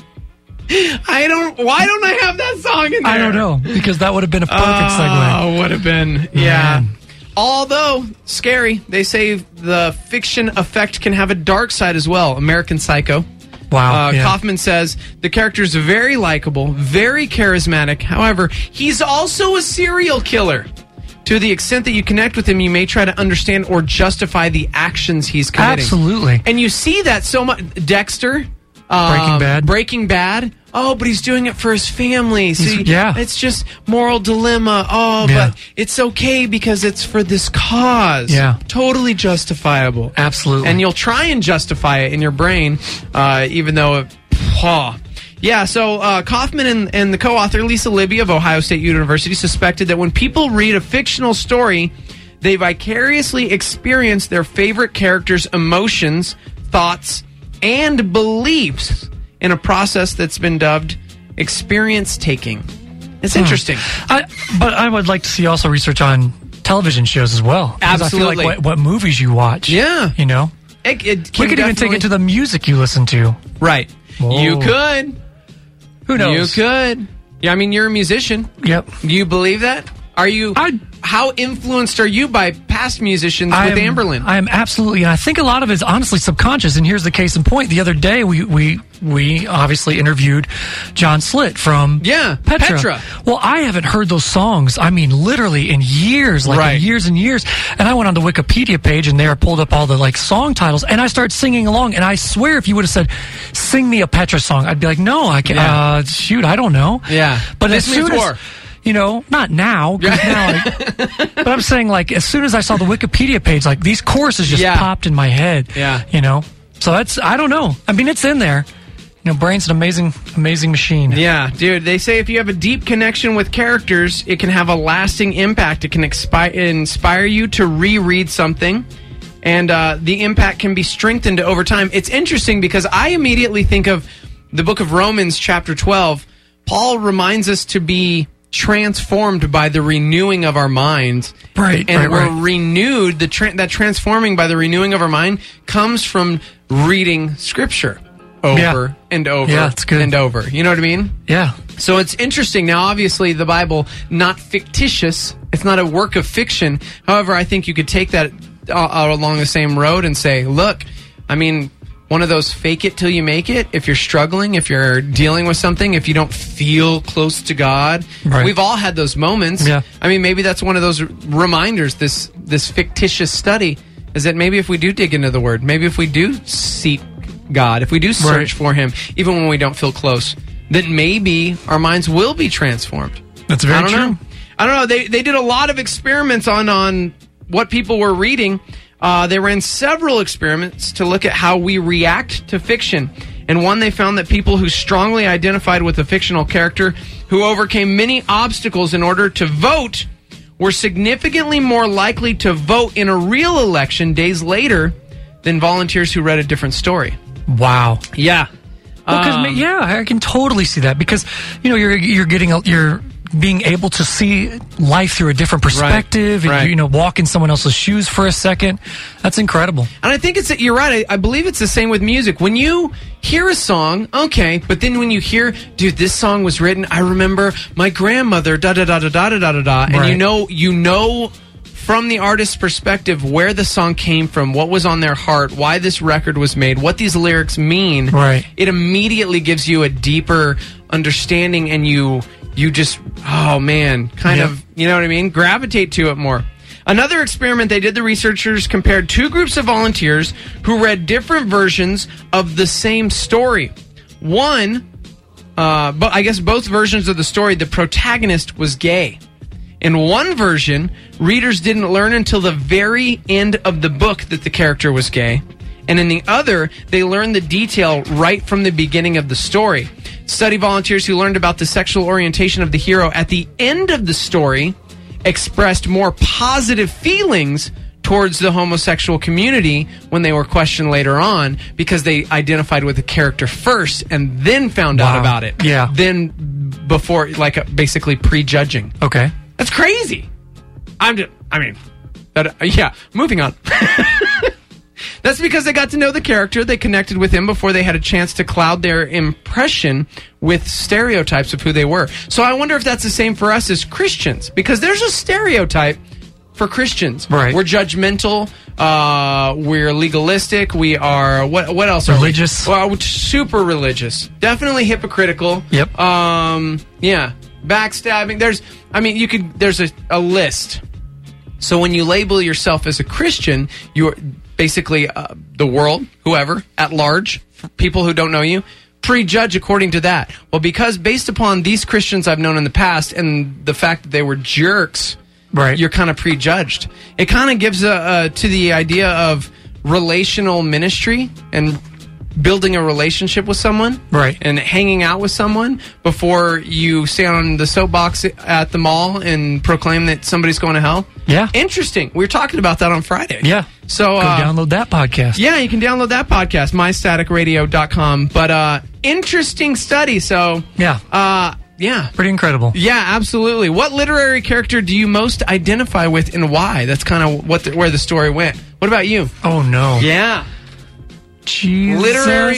I don't. Why don't I have that song in there? I don't know, because that would have been a perfect segue. Oh, would have been. Yeah. Man. Although scary, they say the fiction effect can have a dark side as well. American Psycho. Wow. Uh, yeah. Kaufman says the character's very likable, very charismatic. However, he's also a serial killer. To the extent that you connect with him, you may try to understand or justify the actions he's committing. Absolutely. And you see that so much. Dexter. Um, Breaking Bad. Breaking Bad. Oh, but he's doing it for his family. See, yeah. It's just moral dilemma. Oh, Yeah. but it's okay because it's for this cause. Yeah. Totally justifiable. Absolutely. And you'll try and justify it in your brain, uh, even though it... Oh. Yeah, so uh, Kaufman and, and the co-author, Lisa Libby of Ohio State University, suspected that when people read a fictional story, they vicariously experience their favorite character's emotions, thoughts, and beliefs in a process that's been dubbed experience taking. It's interesting. I, but I would like to see also research on television shows as well. 'Cause Absolutely. I feel like what, what movies you watch. Yeah. You know? It, it We can could even take definitely- it to the music you listen to. Right. Whoa. You could. Who knows? You could. Yeah, I mean, you're a musician. Yep. Do you believe that? Are you... I- how influenced are you by past musicians I with am, Amberlin? I am absolutely, and I think a lot of it is honestly subconscious. And here's the case in point. The other day, we we we obviously interviewed John Slitt from Yeah, Petra. Petra. Well, I haven't heard those songs. I mean, literally in years, like Right. in years and years. And I went on the Wikipedia page, and there pulled up all the like song titles, and I started singing along. And I swear, if you would have said, "Sing me a Petra song," I'd be like, "No, I can't." Yeah. Uh, shoot, I don't know. Yeah. But This as means soon war. as you know, not now, 'cause now I, but I'm saying, like, as soon as I saw the Wikipedia page, like, these choruses just Yeah. popped in my head. Yeah. You know? So that's, I don't know. I mean, it's in there. You know, brain's an amazing, amazing machine. Yeah, dude. They say if you have a deep connection with characters, it can have a lasting impact. It can expi- inspire you to reread something, and uh, the impact can be strengthened over time. It's interesting because I immediately think of the book of Romans, chapter twelve. Paul reminds us to be transformed by the renewing of our minds. Right, and right, we're right. renewed. The tra- that transforming by the renewing of our mind comes from reading Scripture over Yeah. and over Yeah, it's good. and over. You know what I mean? Yeah. So it's interesting. Now, obviously, the Bible, not fictitious. It's not a work of fiction. However, I think you could take that uh, along the same road and say, look, I mean, one of those fake it till you make it. If you're struggling, if you're dealing with something, if you don't feel close to God, Right. we've all had those moments. Yeah. I mean, maybe that's one of those reminders, this, this fictitious study, is that maybe if we do dig into the Word, maybe if we do seek God, if we do search Right. for Him, even when we don't feel close, then maybe our minds will be transformed. That's very I don't true. know. I don't know. They they did a lot of experiments on on what people were reading. Uh, they ran several experiments to look at how we react to fiction. And one, they found that people who strongly identified with a fictional character who overcame many obstacles in order to vote were significantly more likely to vote in a real election days later than volunteers who read a different story. Wow. Yeah. Well, 'cause, Um, yeah, I can totally see that because, you know, you're, you're getting, a, you're being able to see life through a different perspective and, right. you know, walk in someone else's shoes for a second. That's incredible. And I think it's, you're right. I, I believe it's the same with music. When you hear a song, okay, but then when you hear, dude, this song was written, I remember my grandmother, da da da da da da da da da, and Right. you know, you know from the artist's perspective where the song came from, what was on their heart, why this record was made, what these lyrics mean. Right. It immediately gives you a deeper understanding, and you you just, oh man, kind Yep. of, you know what I mean? Gravitate to it more. Another experiment they did, the researchers compared two groups of volunteers who read different versions of the same story. One, uh, but I guess both versions of the story, the protagonist was gay. In one version, readers didn't learn until the very end of the book that the character was gay. And in the other, they learn the detail right from the beginning of the story. Study volunteers who learned about the sexual orientation of the hero at the end of the story expressed more positive feelings towards the homosexual community when they were questioned later on, because they identified with the character first and then found Wow. out about it. Yeah. Then before, like, uh, basically prejudging. Okay. That's crazy. I'm just, I mean, that, uh, yeah, moving on. That's because they got to know the character. They connected with him before they had a chance to cloud their impression with stereotypes of who they were. So I wonder if that's the same for us as Christians, because there's a stereotype for Christians. Right. We're judgmental. Uh, we're legalistic. We are, what What else are we? Religious. Well, we're super religious. Definitely hypocritical. Yep. Um, yeah. Backstabbing. There's, I mean, you could, there's a, a list. So when you label yourself as a Christian, you're basically uh, the world, whoever, at large, people who don't know you, prejudge according to that. Well, because based upon these Christians I've known in the past and the fact that they were jerks, right, you're kind of prejudged. It kind of gives a, uh, to the idea of relational ministry and building a relationship with someone, right, and hanging out with someone before you stand on the soapbox at the mall and proclaim that somebody's going to hell. Yeah. Interesting. We were talking about that on Friday. Yeah. So Go uh, download that podcast. Yeah, you can download that podcast, my static radio dot com. But uh, interesting study. So yeah. Uh, yeah. Pretty incredible. Yeah, absolutely. What literary character do you most identify with and why? That's kind of what the, where the story went. What about you? Oh, no. Yeah. Jesus. Literary.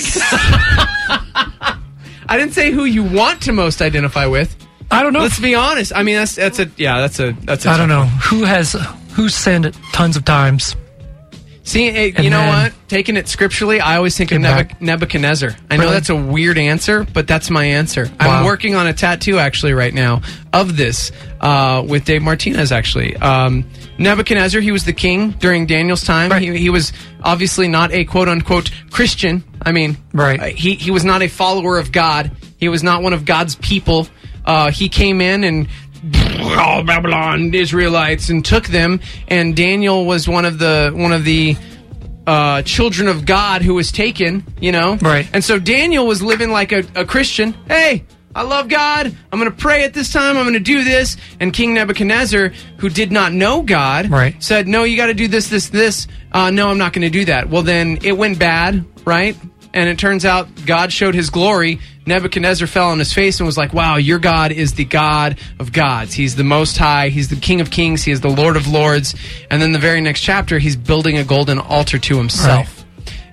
I didn't say who you want to most identify with. I don't know. Let's be honest. I mean, that's that's a yeah. That's a that's. A I don't know who has who's sinned it tons of times. See, it, And you know then- what? Taking it scripturally, I always think of Get Nebuch- back. Nebuchadnezzar. I know Really? that's a weird answer, but that's my answer. I'm Wow. working on a tattoo actually right now of this uh, with Dave Martinez. Actually, um, Nebuchadnezzar. He was the king during Daniel's time. Right. He, he was obviously not a quote unquote Christian. I mean, Right. uh, he he was not a follower of God. He was not one of God's people. Uh, he came in and all Babylon Israelites and took them. And Daniel was one of the one of the uh, children of God who was taken. You know, Right. And so Daniel was living like a, a Christian. Hey, I love God. I'm going to pray at this time. I'm going to do this. And King Nebuchadnezzar, who did not know God, Right. said, no, you got to do this, this, this. Uh, no, I'm not going to do that. Well, then it went bad, right? And it turns out God showed his glory. Nebuchadnezzar fell on his face and was like, wow, your God is the God of gods. He's the Most High. He's the King of Kings. He is the Lord of Lords. And then the very next chapter, he's building a golden altar to himself.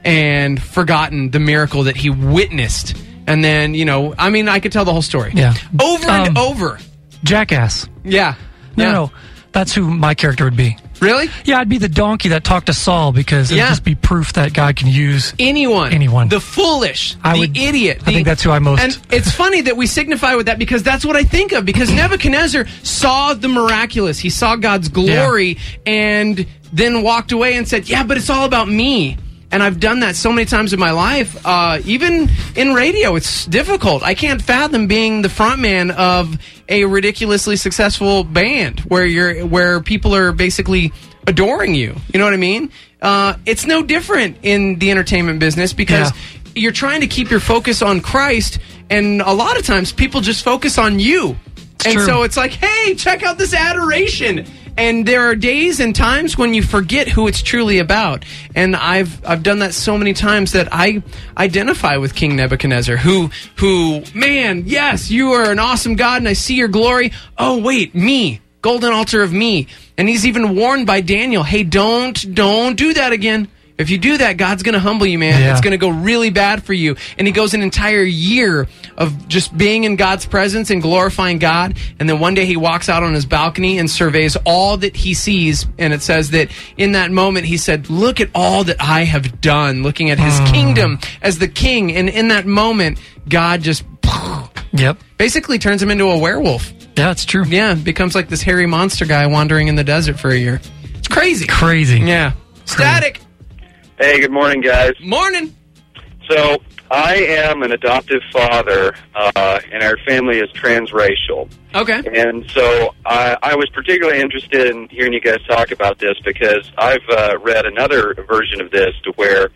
And forgotten the miracle that he witnessed. And then, you know, I mean, I could tell the whole story. Yeah. Over and Um, over. Jackass. Yeah. No, yeah. no. That's who my character would be. Really? Yeah, I'd be the donkey that talked to Saul because it Yeah. would just be proof that God can use Anyone. anyone. The foolish. I the would- idiot. I the- think that's who I most- And it's funny that we signify with that because that's what I think of. Because Nebuchadnezzar saw the miraculous. He saw God's glory and then walked away and said, yeah, but it's all about me. And I've done that so many times in my life. Uh, even in radio, it's difficult. I can't fathom being the frontman of a ridiculously successful band where you're where people are basically adoring you. You know what I mean? Uh, it's no different in the entertainment business because Yeah. you're trying to keep your focus on Christ, and a lot of times people just focus on you. And true. so it's like, hey, check out this adoration. And there are days and times when you forget who it's truly about. And I've I've done that so many times that I identify with King Nebuchadnezzar, who who man, yes, you are an awesome God, and I see your glory. Oh wait, me, golden altar of me. And he's even warned by Daniel, hey, don't don't do that again. If you do that, God's going to humble you, man. Yeah. It's going to go really bad for you. And he goes an entire year of just being in God's presence and glorifying God. And then one day he walks out on his balcony and surveys all that he sees. And it says that in that moment, he said, look at all that I have done, looking at his Mm. kingdom as the king. And in that moment, God just Yep. basically turns him into a werewolf. Yeah, it's true. Yeah, becomes like this hairy monster guy wandering in the desert for a year. It's crazy. Crazy. Yeah. Static. Hey, good morning, guys. Morning. So, I am an adoptive father, uh, and our family is transracial. Okay. And so I, I was particularly interested in hearing you guys talk about this because I've uh, read another version of this to where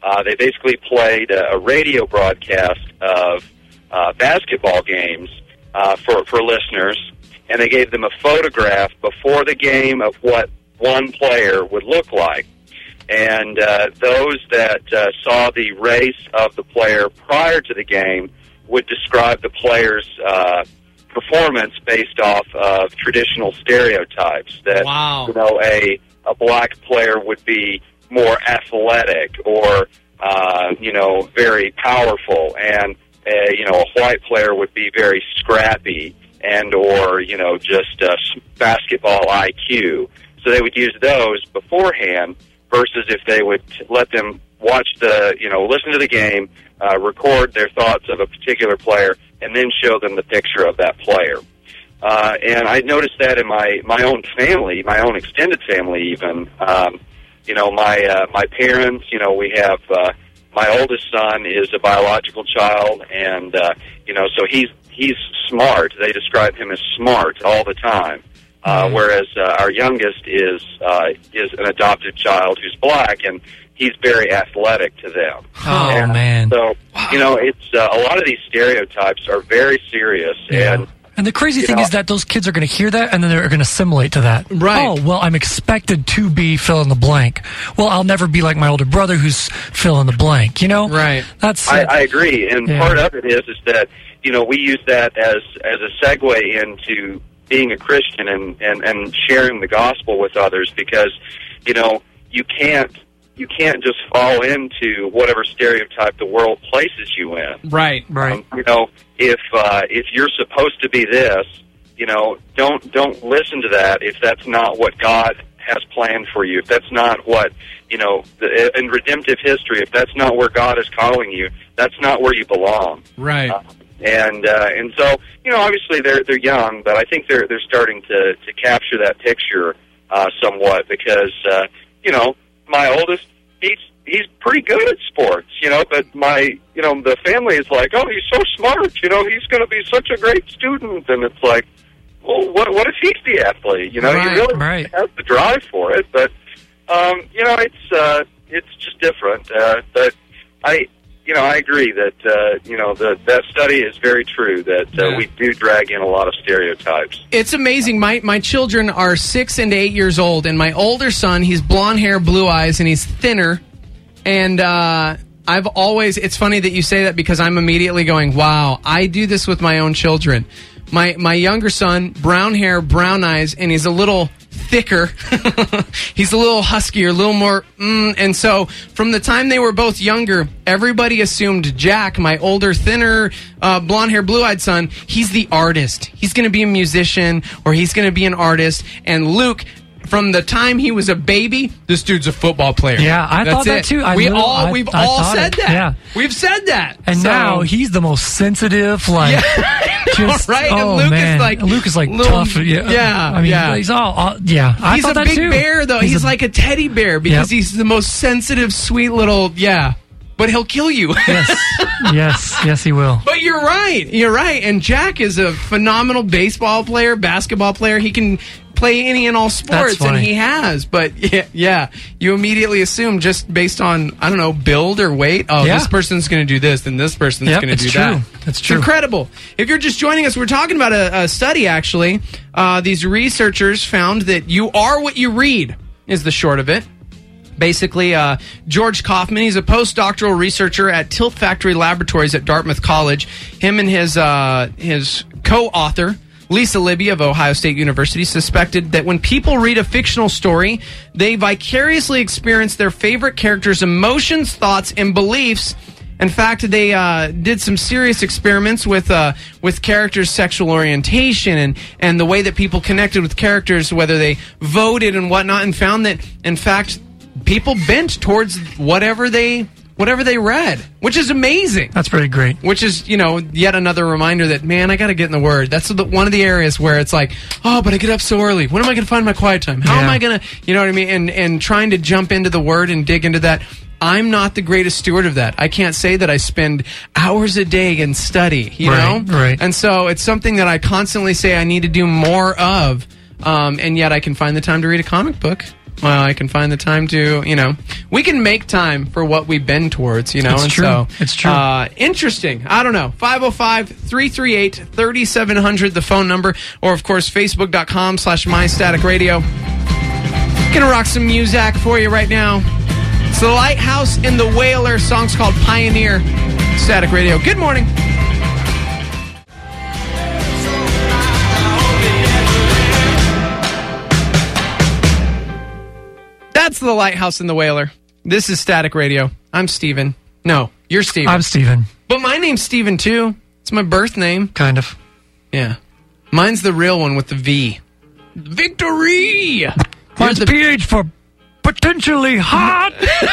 uh, they basically played a, a radio broadcast of uh, basketball games uh, for, for listeners, and they gave them a photograph before the game of what one player would look like. And uh, those that uh, saw the race of the player prior to the game would describe the player's uh, performance based off of traditional stereotypes. That, wow. you know, a, a black player would be more athletic or, uh, you know, very powerful, and, a, you know, a white player would be very scrappy and or, you know, just uh, basketball I Q. So they would use those beforehand versus if they would let them watch the, you know, listen to the game, uh, record their thoughts of a particular player, and then show them the picture of that player. Uh, and I noticed that in my, my own family, my own extended family even. Um, you know, my uh, my parents, you know, we have, uh, my oldest son is a biological child, and, uh, you know, so he's he's smart. They describe him as smart all the time. Uh, whereas uh, our youngest is uh, is an adopted child who's black, and he's very athletic to them. Oh, and man. So, you know, it's uh, a lot of these stereotypes are very serious. Yeah. And And the crazy you thing know, is that those kids are going to hear that, and then they're going to assimilate to that. Right. Oh, well, I'm expected to be fill in the blank. Well, I'll never be like my older brother who's fill in the blank, you know? Right. That's. I, I agree. And Yeah. part of it is is that, you know, we use that as, as a segue into being a Christian and, and, and sharing the gospel with others, because, you know, you can't you can't just fall into whatever stereotype the world places you in. Right, right. Um, you know, if uh, if you're supposed to be this, you know, don't don't listen to that if that's not what God has planned for you. If that's not what, you know, the, in redemptive history, if that's not where God is calling you, that's not where you belong. Right. Uh, and uh, and so, you know, obviously they're they're young, but I think they're they're starting to to capture that picture uh, somewhat, because uh, you know, my oldest, he's he's pretty good at sports, you know, but my, you know, the family is like, oh, he's so smart, you know, he's going to be such a great student, and it's like, well, what what if he's the athlete? You know, Right, he really right. has the drive for it, but um, you know, it's uh, it's just different. Uh, but I, you know, I agree that uh, you know that that study is very true, that uh, Yeah. we do drag in a lot of stereotypes. It's amazing. My my children are six and eight years old, and my older son, he's blonde hair, blue eyes, and he's thinner. And uh, I've always, it's funny that you say that, because I'm immediately going, wow, I do this with my own children. My my younger son, brown hair, brown eyes, and he's a little thicker. He's a little huskier, a little more, mm, and so from the time they were both younger, everybody assumed Jack, my older, thinner, uh, blonde hair, blue eyed son, he's the artist. He's going to be a musician, or he's going to be an artist. And Luke, from the time he was a baby, this dude's a football player. Yeah, I That's thought that it. too. I we little- all I- we've I all thought said it. that. Yeah. We've said that. And So- now he's the most sensitive, like, just, right? And oh, Luke is man. like Luke is like little- tough. Yeah, yeah, I mean, yeah. he's all, all yeah. I He's thought a that big too. bear, though. He's, a- like a teddy bear, because Yep. he's the most sensitive, sweet little, yeah. But he'll kill you. yes, yes, yes, he will. But you're right. You're right. And Jack is a phenomenal baseball player, basketball player. He can play any and all sports, and funny. he has. But yeah, yeah, you immediately assume, just based on, I don't know, build or weight, oh, Yeah. this person's going to do this, and this person's Yep, going to it's do true. that. That's It's true. incredible. If you're just joining us, we're talking about a, a study, actually. Uh, these researchers found that you are what you read, is the short of it. Basically, uh, George Kaufman, he's a postdoctoral researcher at Tilt Factory Laboratories at Dartmouth College. Him and his uh, his co-author, Lisa Libby of Ohio State University, suspected that when people read a fictional story, they vicariously experience their favorite characters' emotions, thoughts, and beliefs. In fact, they uh, did some serious experiments with uh, with characters' sexual orientation and, and the way that people connected with characters, whether they voted and whatnot, and found that, in fact, people bent towards whatever they whatever they read, which is amazing. That's pretty great. Which is, you know, yet another reminder that, man, I got to get in the Word. That's the, one of the areas where it's like, oh, but I get up so early. When am I going to find my quiet time? How am Yeah. I going to, you know what I mean? And and trying to jump into the Word and dig into that. I'm not the greatest steward of that. I can't say that I spend hours a day and study, you Right, know? right. And so it's something that I constantly say I need to do more of, um, and yet I can find the time to read a comic book. well, I can find the time to, you know, we can make time for what we bend towards, you know. It's and true. So, It's true. Uh, interesting. I don't know. five oh five, three three eight, three seven zero zero, the phone number, or of course, facebook.com slash mystaticradio. Gonna rock some music for you right now. It's the Lighthouse and the Whaler. Song's called Pioneer. Static Radio. Good morning. That's the Lighthouse and the Whaler. This is Static Radio. I'm Steven. No, you're Steven. I'm Steven. But my name's Steven, too. It's my birth name. Kind of. Yeah. Mine's the real one with the V. Victory! Mine's the P H for potentially hot.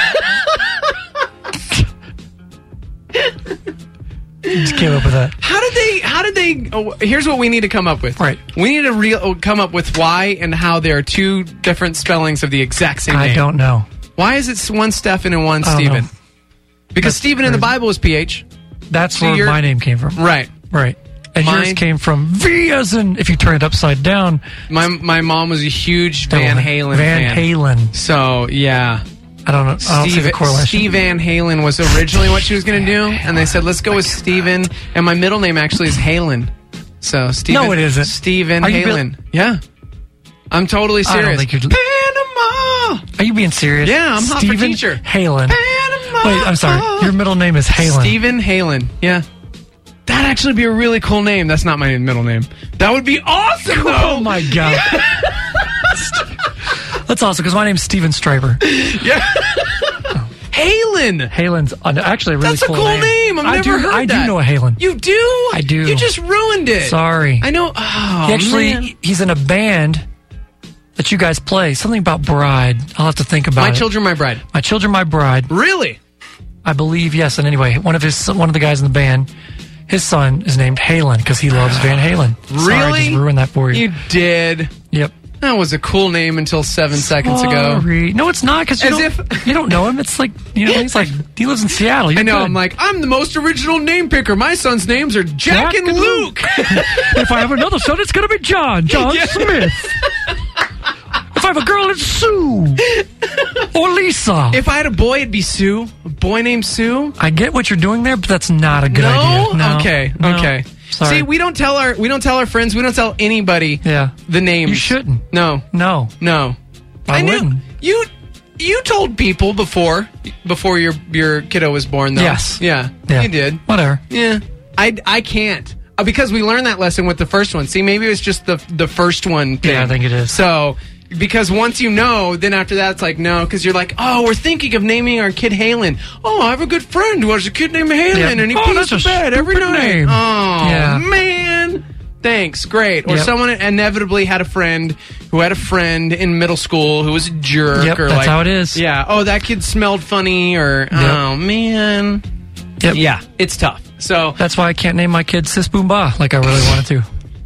Just came up with that. How did they, how did they, oh, here's what we need to come up with. Right. We need to real, come up with why and how there are two different spellings of the exact same I name. don't know. Why is it one Stephen and one I don't Stephen? know. Because That's Stephen in the crazy. Bible was P H. That's So where you're- my name came from. Right. Right. And yours Mine- came from V as in, if you turn it upside down, My my mom was a huge Van Halen Van fan. Halen. So, yeah. I don't know. I don't see Steve, the correlation. Steve Van Halen was originally what she was going to do, and they said, let's go with Steven, and my middle name actually is Halen. So, Steven. No, it isn't. Steven Are you Halen. Yeah. I'm totally I serious. don't think you're. Panama! Are you being serious? Yeah, I'm hot for Steven teacher. Halen. Panama! Wait, I'm sorry. Your middle name is Halen. Steven Halen. Yeah. That'd actually be a really cool name. That's not my middle name. That would be awesome, though. Oh my god. That's awesome because my name's Steven Striper. Yeah. Halen. Halen's uh, actually a really That's cool a cool name. I've I never do, heard I that. do know a Halen. You do? I do. You just ruined it. Sorry. I know. Oh, he actually, man. he's in a band that you guys play. Something about Bride. I'll have to think about My it. Children, My Bride. My Children, My Bride. Really? I believe, yes. And anyway, one of his one of the guys in the band, his son is named Halen because he loves Van Halen. Sorry, I Really? just ruined that for you. You did. Yep. That was a cool name until seven seconds ago. Sorry. No, it's not because you, As don't- if- you don't know him. It's like, you know, he's like, he lives in Seattle. You're I know. good. I'm like, I'm the most original name picker. My son's names are Jack, Jack and and Luke. If I have another son, it's going to be John. John Yeah. Smith. If I have a girl, it's Sue. Or Lisa. If I had a boy, it'd be Sue. A boy named Sue. I get what you're doing there, but that's not a good no? idea. No. Okay. No. Okay. Sorry. See, we don't tell our we don't tell our friends. We don't tell anybody. Yeah. The names. You shouldn't. No. No. No. I knew wouldn't. you. You told people before before your your kiddo was born, though. Yes. Yeah. Yeah. You did. Whatever. Yeah. I I can't uh, because we learned that lesson with the first one. See, maybe it was just the the first one. Thing. Yeah, I think it is. So. Because once you know, then after that, it's like, no, because you're like, oh, we're thinking of naming our kid Halen. Oh, I have a good friend who has a kid named Halen, Yeah. and he Oh, pees that's the a bed every stupid night. name. Oh, Yeah. man. Thanks. Great. Or Yep. someone inevitably had a friend who had a friend in middle school who was a jerk. Yep, or that's like, how it is. Yeah. Oh, that kid smelled funny, or, oh, man. Yep. Yeah, it's tough. So That's why I can't name my kid Sis Boom Ba like I really wanted to.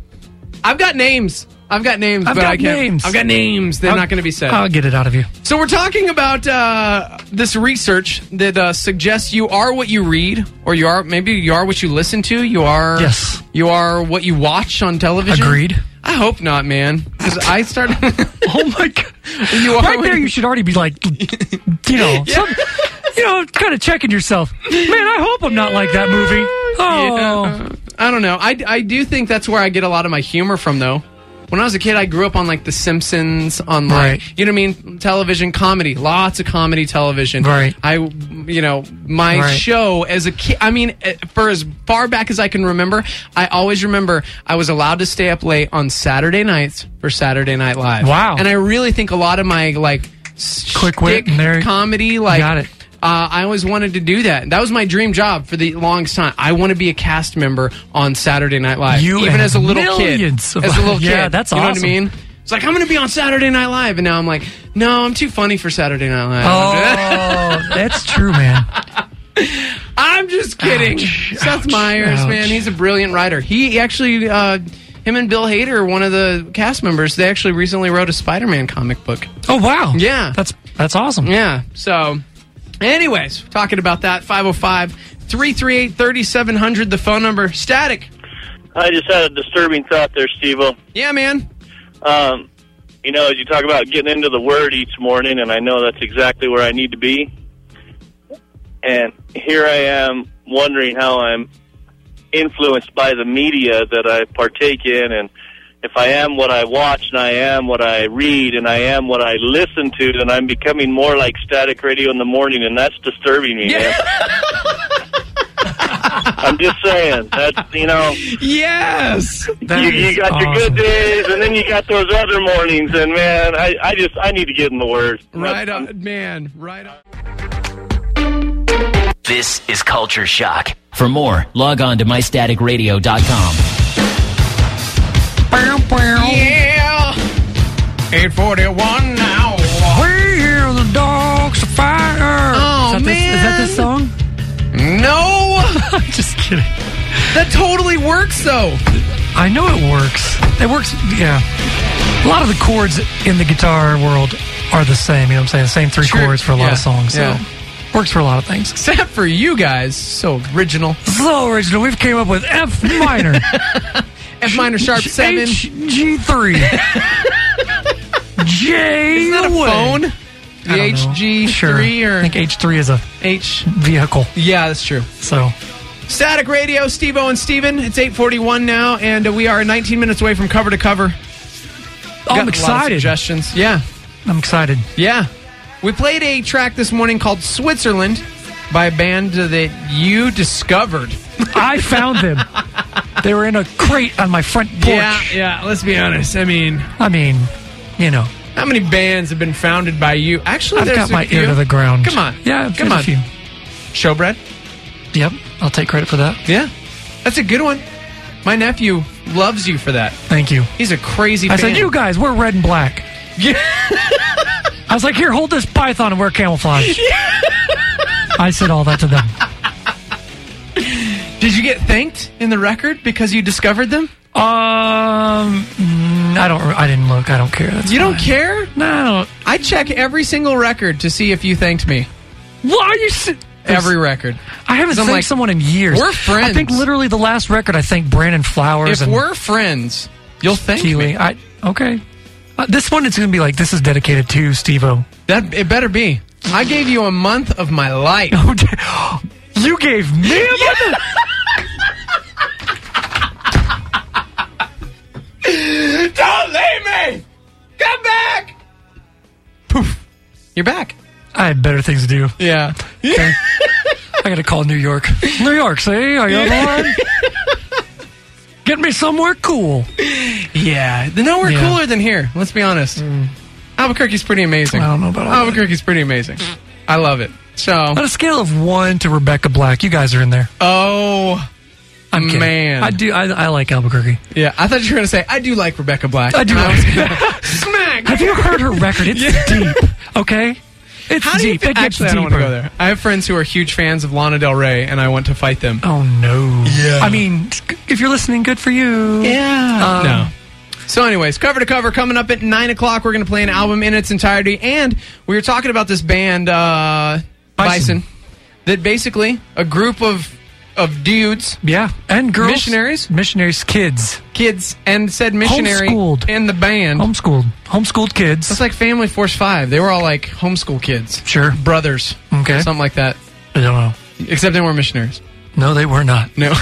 I've got names. I've got names, I've but got I can't. names. I've got names. They're I'll- not going to be said. I'll get it out of you. So we're talking about uh, this research that uh, suggests you are what you read, or you are maybe you are what you listen to. You are Yes. You are what you watch on television. Agreed. I hope not, man. Because I started. Oh my god! You are right what there, you- you should already be like, you know, some, you know, kind of checking yourself. Man, I hope I'm not like that movie. Oh, Yeah. I don't know. I, I do think that's where I get a lot of my humor from, though. When I was a kid, I grew up on like The Simpsons, on like, Right. you know what I mean? Television, comedy, lots of comedy television. Right. I, you know, my Right. show as a kid, I mean, eh, for as far back as I can remember, I always remember I was allowed to stay up late on Saturday nights for Saturday Night Live. Wow. And I really think a lot of my like Quick wit shtick and there- comedy, like, Got it. Uh, I always wanted to do that. That was my dream job for the longest time. I want to be a cast member on Saturday Night Live, You even and as a little millions kid. of- As a little Yeah, kid, that's you know awesome. what I mean? It's like I'm going to be on Saturday Night Live, and now I'm like, no, I'm too funny for Saturday Night Live. oh, that's true, man. I'm just kidding. Ouch. Seth Ouch. Meyers, Ouch. man, he's a brilliant writer. He actually, uh, him and Bill Hader, one of the cast members, they actually recently wrote a Spider-Man comic book. Oh wow, Yeah. that's that's awesome. Yeah. So, anyways, talking about that, five oh five, three three eight, three seven zero zero, the phone number. Static. I just had a disturbing thought there, Steve-O. Yeah, man. Um, you know, as you talk about getting into the Word each morning, and I know that's exactly where I need to be. And here I am wondering how I'm influenced by the media that I partake in, and if I am what I watch and I am what I read and I am what I listen to, then I'm becoming more like Static Radio in the morning, and that's disturbing me, man. I'm just saying. That's, you know. Yes! You, you got awesome. your good days, and then you got those other mornings, and, man, I, I just, I need to get in the Word. Right on, man. Right on. This is Culture Shock. For more, log on to my static radio dot com. Yeah! eight forty-one now. We hear the dogs of fire. Oh, is that man. This, is that this song? No! I'm just kidding. That totally works, though. I know it works. It works, yeah. A lot of the chords in the guitar world are the same. You know what I'm saying? The same three Sure. chords for a lot Yeah. of songs. So Yeah. works for a lot of things. Except for you guys. So original. So original. We've came up with F minor. F minor sharp seven. H G three. J. Isn't that a away. phone? The H G three sure. or I think H three is a H vehicle. Yeah, that's true. So Static Radio, Steve-O and Steven. It's eight forty-one now, and uh, we are nineteen minutes away from cover to cover. Oh, I'm Got a lot of excited. suggestions. Yeah. I'm excited. Yeah. We played a track this morning called Switzerland by a band that you discovered. I found them. They were in a crate on my front porch. Yeah, yeah. Let's be honest. I mean, I mean, you know. how many bands have been founded by you? Actually, I've there's got a my few. ear to the ground. Come on. Yeah, I've come got on. a few. Showbread? Yep, I'll take credit for that. Yeah. That's a good one. My nephew loves you for that. Thank you. He's a crazy I fan. said, you guys, we're red and black. Yeah. I was like, here, hold this python and wear camouflage. I said all that to them. Did you get thanked in the record because you discovered them? Um, mm, I don't. I didn't look. I don't care. That's you fine. don't care? No, I don't. I check every single record to see if you thanked me. Why are you? Si- Every record. I haven't I'm thanked like, someone in years. we're friends. I think literally the last record I thanked Brandon Flowers. If and we're friends, you'll thank Keely. me. I okay. Uh, this one is going to be like this is dedicated to Steve-O. That it better be. I gave you a month of my life. You gave me a month. Don't leave me! Come back! Poof. You're back. I had better things to do. Yeah. Okay. I got to call New York. New York, see? Are you on the line? Get me somewhere cool. Yeah. Nowhere Yeah. cooler than here. Let's be honest. Mm. Albuquerque's pretty amazing. I don't know about all Albuquerque's pretty amazing. I love it. So, on a scale of one to Rebecca Black, you guys are in there. oh, I'm kidding. man. I do. I, I like Albuquerque. Yeah, I thought you were going to say, I do like Rebecca Black. I do. And was gonna, smack! Have you heard her record? It's Yeah. deep. Okay, it's How do you deep. feel? It gets Actually, I don't want to deeper. go there. I have friends who are huge fans of Lana Del Rey, and I went to fight them. Oh no. Yeah. I mean, if you're listening, good for you. Yeah. Um, no. So anyways, cover to cover coming up at nine o'clock. We're going to play an album in its entirety. And we were talking about this band, uh, Bison. Bison. that basically a group of of dudes, Yeah, and girls, missionaries, missionaries, kids, kids, and said missionary Homeschooled. in the band. homeschooled, homeschooled kids. It's like Family Force Five. They were all like homeschool kids. Sure. Brothers. Okay. Something like that. I don't know. Except they weren't missionaries. No, they were not. No.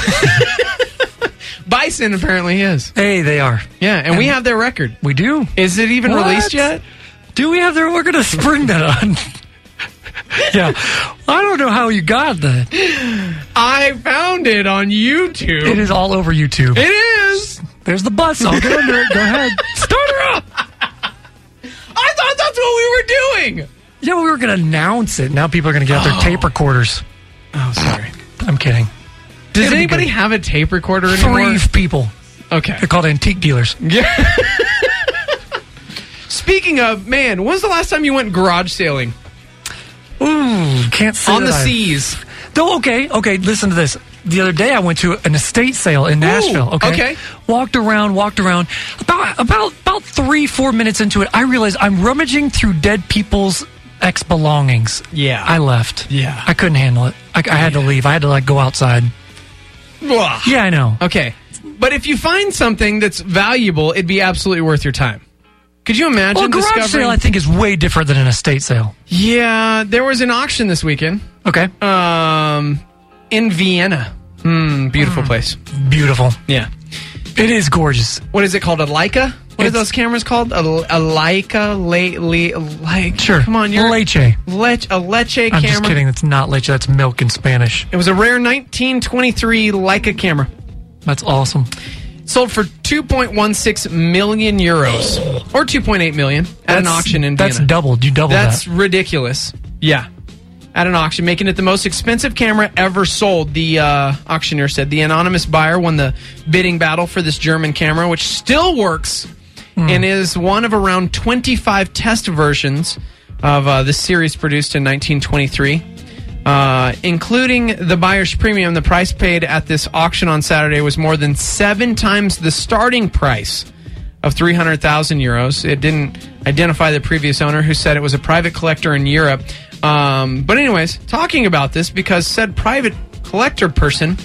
Bison apparently is. Hey, they are. Yeah, and, And we have their record. We do. Is it even What? released yet? Do we have their? We're gonna spring that on. Yeah, I don't know how you got that. I found it on YouTube. It is all over YouTube. It is. There's the bus. I'll get under it. Go ahead. Start her up. I thought that's what we were doing. Yeah, we were going to announce it. Now people are going to get out their Oh. tape recorders. Oh, sorry. I'm kidding. Does It'll be anybody good. have a tape recorder anymore? Three people. Okay. They're called antique dealers. Yeah. Speaking of, man, when's the last time you went garage sailing? Ooh, can't say On that the I've- seas. No, okay, okay, listen to this. The other day I went to an estate sale in Nashville, okay? okay. Walked around, walked around. About about about three, four minutes into it, I realized I'm rummaging through dead people's ex-belongings. Yeah. I left. Yeah. I couldn't handle it. I, I had to leave. I had to, like, go outside. Ugh. Yeah, I know. Okay. But if you find something that's valuable, it'd be absolutely worth your time. Could you imagine Well, a garage discovering... sale, I think, is way different than an estate sale. Yeah, there was an auction this weekend. Okay. Um, in Vienna. Hmm, beautiful place. Beautiful. Yeah. It is gorgeous. What is it called? A Leica? What It's- are those cameras called? A, a Leica? Le, le, like, Sure. Come on, you're... Leche. Lech, a Leche I'm camera. just kidding. It's not leche. That's milk in Spanish. It was a rare nineteen twenty-three Leica camera. That's awesome. Sold for two point one six million euros. Or two point eight million at an That's- auction in That's Vienna. doubled. You doubled That's that. ridiculous. Yeah. At an auction, making it the most expensive camera ever sold. The uh, auctioneer said the anonymous buyer won the bidding battle for this German camera, which still works Hmm. and is one of around twenty-five test versions of uh, this series produced in nineteen twenty-three. Uh, including the buyer's premium, the price paid at this auction on Saturday was more than seven times the starting price of three hundred thousand euros. It didn't identify the previous owner, who said it was a private collector in Europe. Um, but anyways, talking about this because said private collector person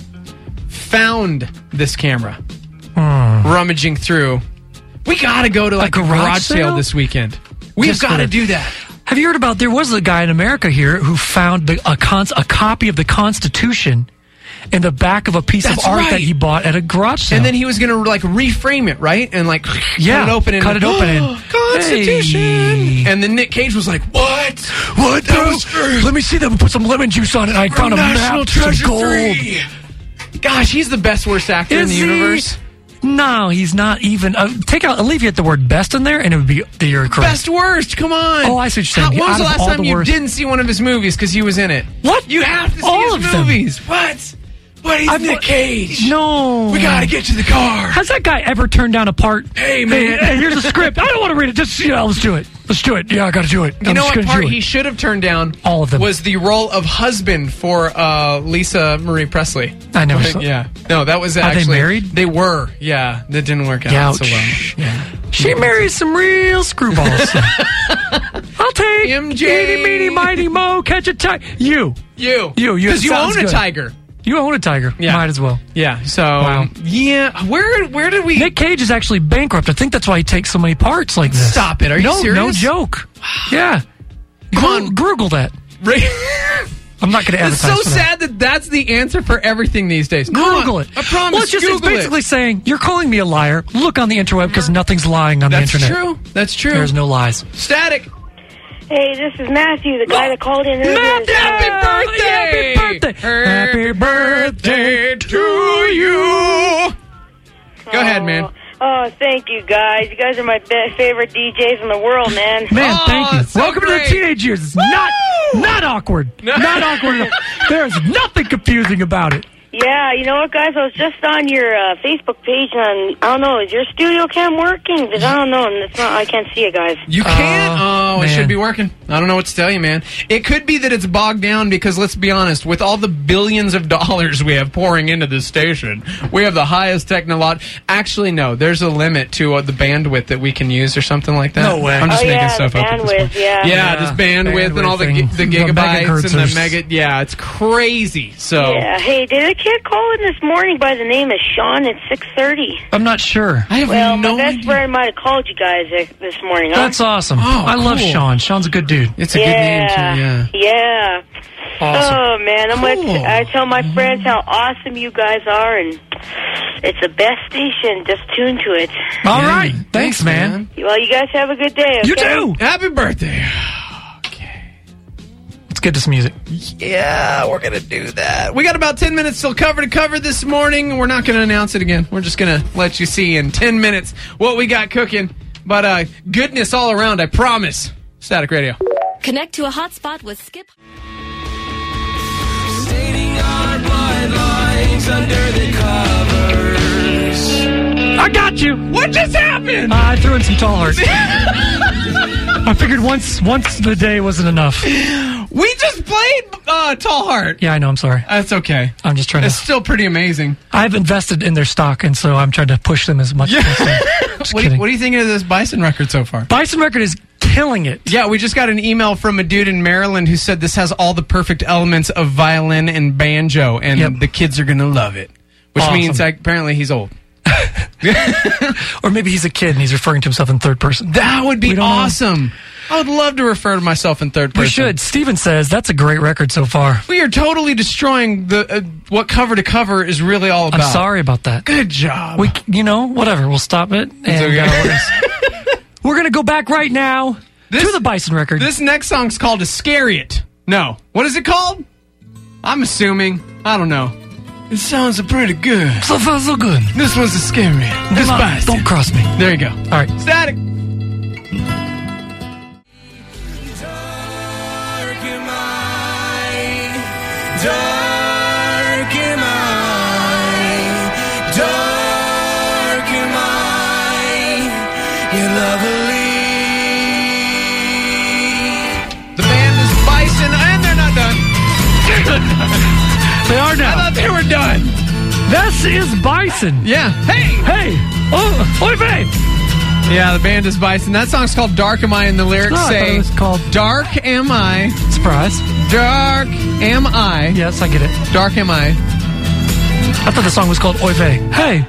found this camera rummaging through. We got to go to like a garage, garage sale? sale this weekend. We've Just got for to the- do that. Have you heard about, there was a guy in America here who found the, a, cons, a copy of the Constitution in the back of a piece That's of art right. that he bought at a garage sale. And then he was going to like reframe it, right? And like Yeah, cut it open and cut it open and- Constitution. Hey. And then Nick Cage was like, "What? What? That was, let me see that. We put some lemon juice on it. And I found a National map, some Treasure gold. three. Gosh, he's the best worst actor in Is the he? universe. No, he's not even. Uh, take out, alleviate the word best in there, and it would be the you're correct. Best worst. Come on. Oh, I see what you're saying. How, when was Out the of last all time the you worst- didn't see one of his movies because he was in it? What? You have to see All his of them. movies. What? But he's I've- Nick Cage. No. We gotta get to the car. Has that guy ever turned down a part? Hey, man. Hey, hey, here's a script. I don't want to read it. Just, you know, let's do it. Let's do it. Yeah, I got to do it. You I'm know just what gonna part do it. he should have turned down? All of them. Was the role of husband for uh, Lisa Marie Presley. I never Like, saw- Yeah. No, that was Are they actually... married? They were. Yeah. That didn't work out so well. Ouch. She marries some real screwballs. I'll take M J. Eeny, meeny, miny, mo, catch a tiger. You. You. You. You. Because you Sounds own a good. tiger. You own a tiger. Yeah. Might as well. Yeah. So, Wow. yeah. Where Where did we... Nick Cage is actually bankrupt. I think that's why he takes so many parts like this. Stop it. Are you no, serious? No joke. Yeah. Come Gru- on. Google that. I'm not going to It's advertise so for that. sad that that's the answer for everything these days. No, Google it. I promise. Well, it's just it's Google basically it. saying you're calling me a liar. Look on the interweb because nothing's lying on That's the internet. true. That's true. There's no lies. Static. Hey, this is Matthew, the guy that called in earlier. Matthew! Happy birthday! Happy birthday! Happy birthday to you. Go ahead, man. Oh, thank you, guys. You guys are my be- favorite D Js in the world, man. Man, Oh, thank you. so Welcome great. to the teenage years. It's not, not awkward. Not awkward at all. There's nothing confusing about it. Yeah, you know what, guys? I was just on your uh, Facebook page, and I don't know, is your studio cam working? Because I don't know, and it's not. I can't see it, guys. You can't? Oh, oh, it man. should be working. I don't know what to tell you, man. It could be that it's bogged down because, let's be honest, with all the billions of dollars we have pouring into this station, we have the highest technology. Actually, no, there's a limit to uh, the bandwidth that we can use or something like that. No way. I'm just Oh, making yeah, stuff the up. at this bandwidth, point. yeah. Yeah, Yeah, this bandwidth, and all the, bandwidth gi- the thing. The gigabytes megahertz and the are- mega. Yeah, it's crazy. So Yeah. Hey, did a kid call in this morning by the name of Sean at six thirty? I'm not sure. I have Well, no my best idea. friend might have called you guys uh, this morning, huh? That's awesome. Oh, I love cool. Sean. Sean's a good dude. It's a good name, too, yeah. Yeah. Awesome. Oh, man. I'm Cool. gonna t- I tell my friends how awesome you guys are, and it's the best station. Just tune to it. All Yeah. right. Thanks, man. Well, you guys have a good day, okay? You too. Happy birthday. Let's get to some music. Yeah, we're going to do that. We got about ten minutes till cover to cover this morning. We're not going to announce it again. We're just going to let you see in ten minutes what we got cooking. But uh, goodness all around, I promise. Static Radio. Connect to a hotspot with Skip. I got you. What just happened? Uh, I threw in some tall hearts. I figured once once the day wasn't enough. We just played uh, Tall Heart. Yeah, I know. I'm sorry. That's okay. I'm just trying It's to. still pretty amazing. I've invested in their stock, and so I'm trying to push them as much as I can. Just What, do you- kidding. what are you thinking of this Bison record so far? Bison record is killing it. Yeah, we just got an email from a dude in Maryland who said this has all the perfect elements of violin and banjo, and Yep. the kids are going to love it. Which Awesome. means like, apparently he's old. Or maybe he's a kid and he's referring to himself in third person. That would be We don't know. awesome. I would love to refer to myself in third person. We should. Steven says that's a great record so far. We are totally destroying the uh, what cover to cover is really all about. I'm sorry about that. Good job. We, you know, whatever. We'll stop it. And okay. uh, we're, we're going to go back right now This- to the Bison record. This next song's called Iscariot. No. What is it called? I'm assuming. I don't know. It sounds pretty good. So far, so good. This one's Iscariot. This Come on, Bison. don't cross me. There you go. All right. Static. Dark am I, dark am I, you're lovely. The band is Bison, and they're not done. They are now. I thought they were done. This is Bison. Yeah. Hey! Hey! Oh, oi, babe! Yeah, the band is Bison. That song's called Dark Am I, and the lyrics No, I thought say, it was called Dark Am I, Surprise. Dark Am I, Yes, I get it. Dark Am I. I thought the song was called Oy Vey. Hey!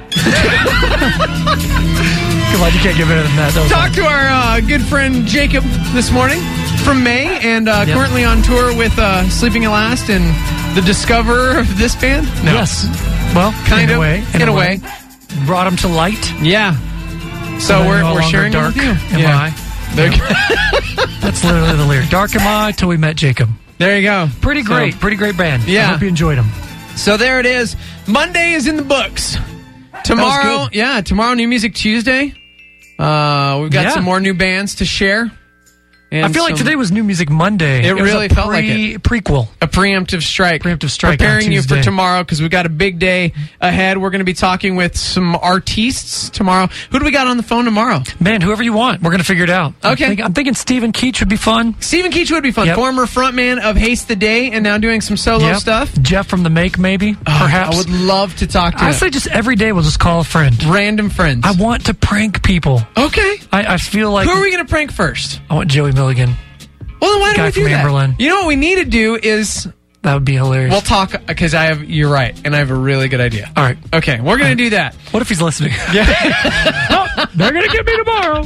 Come on, you can't get better than that. that was Talked to our uh, good friend Jacob this morning from May, and uh, Yep. currently on tour with uh, Sleeping at Last and the discoverer of this band. No. Yes. Well, Kind in of, a way. in a way. Brought him to light. Yeah. So And then we're, no we're longer sharing dark. it with you. Am yeah. I? There, That's literally the lyric. Dark am I till we met Jacob. there you go. Pretty So- great. Pretty great band. Yeah. I hope you enjoyed them. So there it is. Monday is in the books. Tomorrow, good. yeah, tomorrow New Music Tuesday. Uh, we've got Yeah. some more new bands to share. And I feel like some- today was New Music Monday. It was really a felt like it. Prequel. a preemptive strike. Preemptive strike on Preparing you for Tuesday. tomorrow because we've got a big day ahead. We're going to be talking with some artists tomorrow. Who do we got on the phone tomorrow? Man, whoever you want. We're going to figure it out. Okay. I'm, think, I'm thinking Stephen Keach would be fun. Stephen Keach would be fun. Yep. Former frontman of Haste the Day and now doing some solo Yep. stuff. Jeff from The Make, maybe. Perhaps. I would love to talk to I him. say just every day we'll just call a friend. Random friends. I want to prank people. okay. I, I feel like Who are we going to prank first? I want Joey Milligan. Well, then why don't Guy we do from that? Amberlin. You know what we need to do is That would be hilarious. we'll talk because I have. You're right, and I have a really good idea. All right. Okay, we're gonna do that. What if he's listening? Yeah. Oh, they're going to get me tomorrow.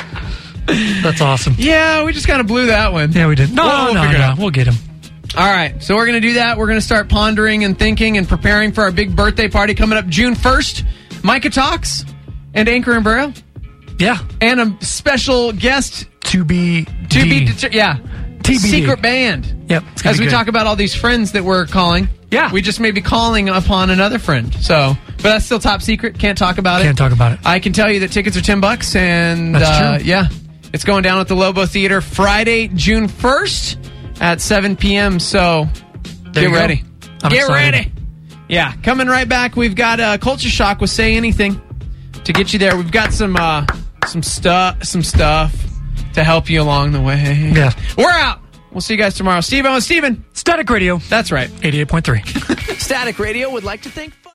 That's awesome. Yeah, we just kind of blew that one. Yeah, we did. No, We'll- we'll no, figure it no. out. We'll get him. All right, so we're gonna do that. We're gonna start pondering and thinking and preparing for our big birthday party coming up June first. Micah Talks and Anchor and Burrow. Yeah. And a special guest To be. to D. be deter- yeah. T B D. Secret band. Yep. it's gonna As be we good. talk about all these friends that we're calling. Yeah. We just may be calling upon another friend. So, but that's still top secret. Can't talk about it. Can't talk about it. I can tell you that tickets are ten bucks, and That's uh, true. yeah, it's going down at the Lobo Theater Friday, June first at seven p.m. So There get you go. ready. I'm get excited. ready. Yeah, coming right back. We've got uh, Culture Shock with Say Anything to get you there. We've got some uh, some stuff, some stuff to help you along the way. Yeah. We're out. We'll see you guys tomorrow. Steve, oh, Steven. Static Radio. That's right. eighty-eight point three. Static Radio would like to thank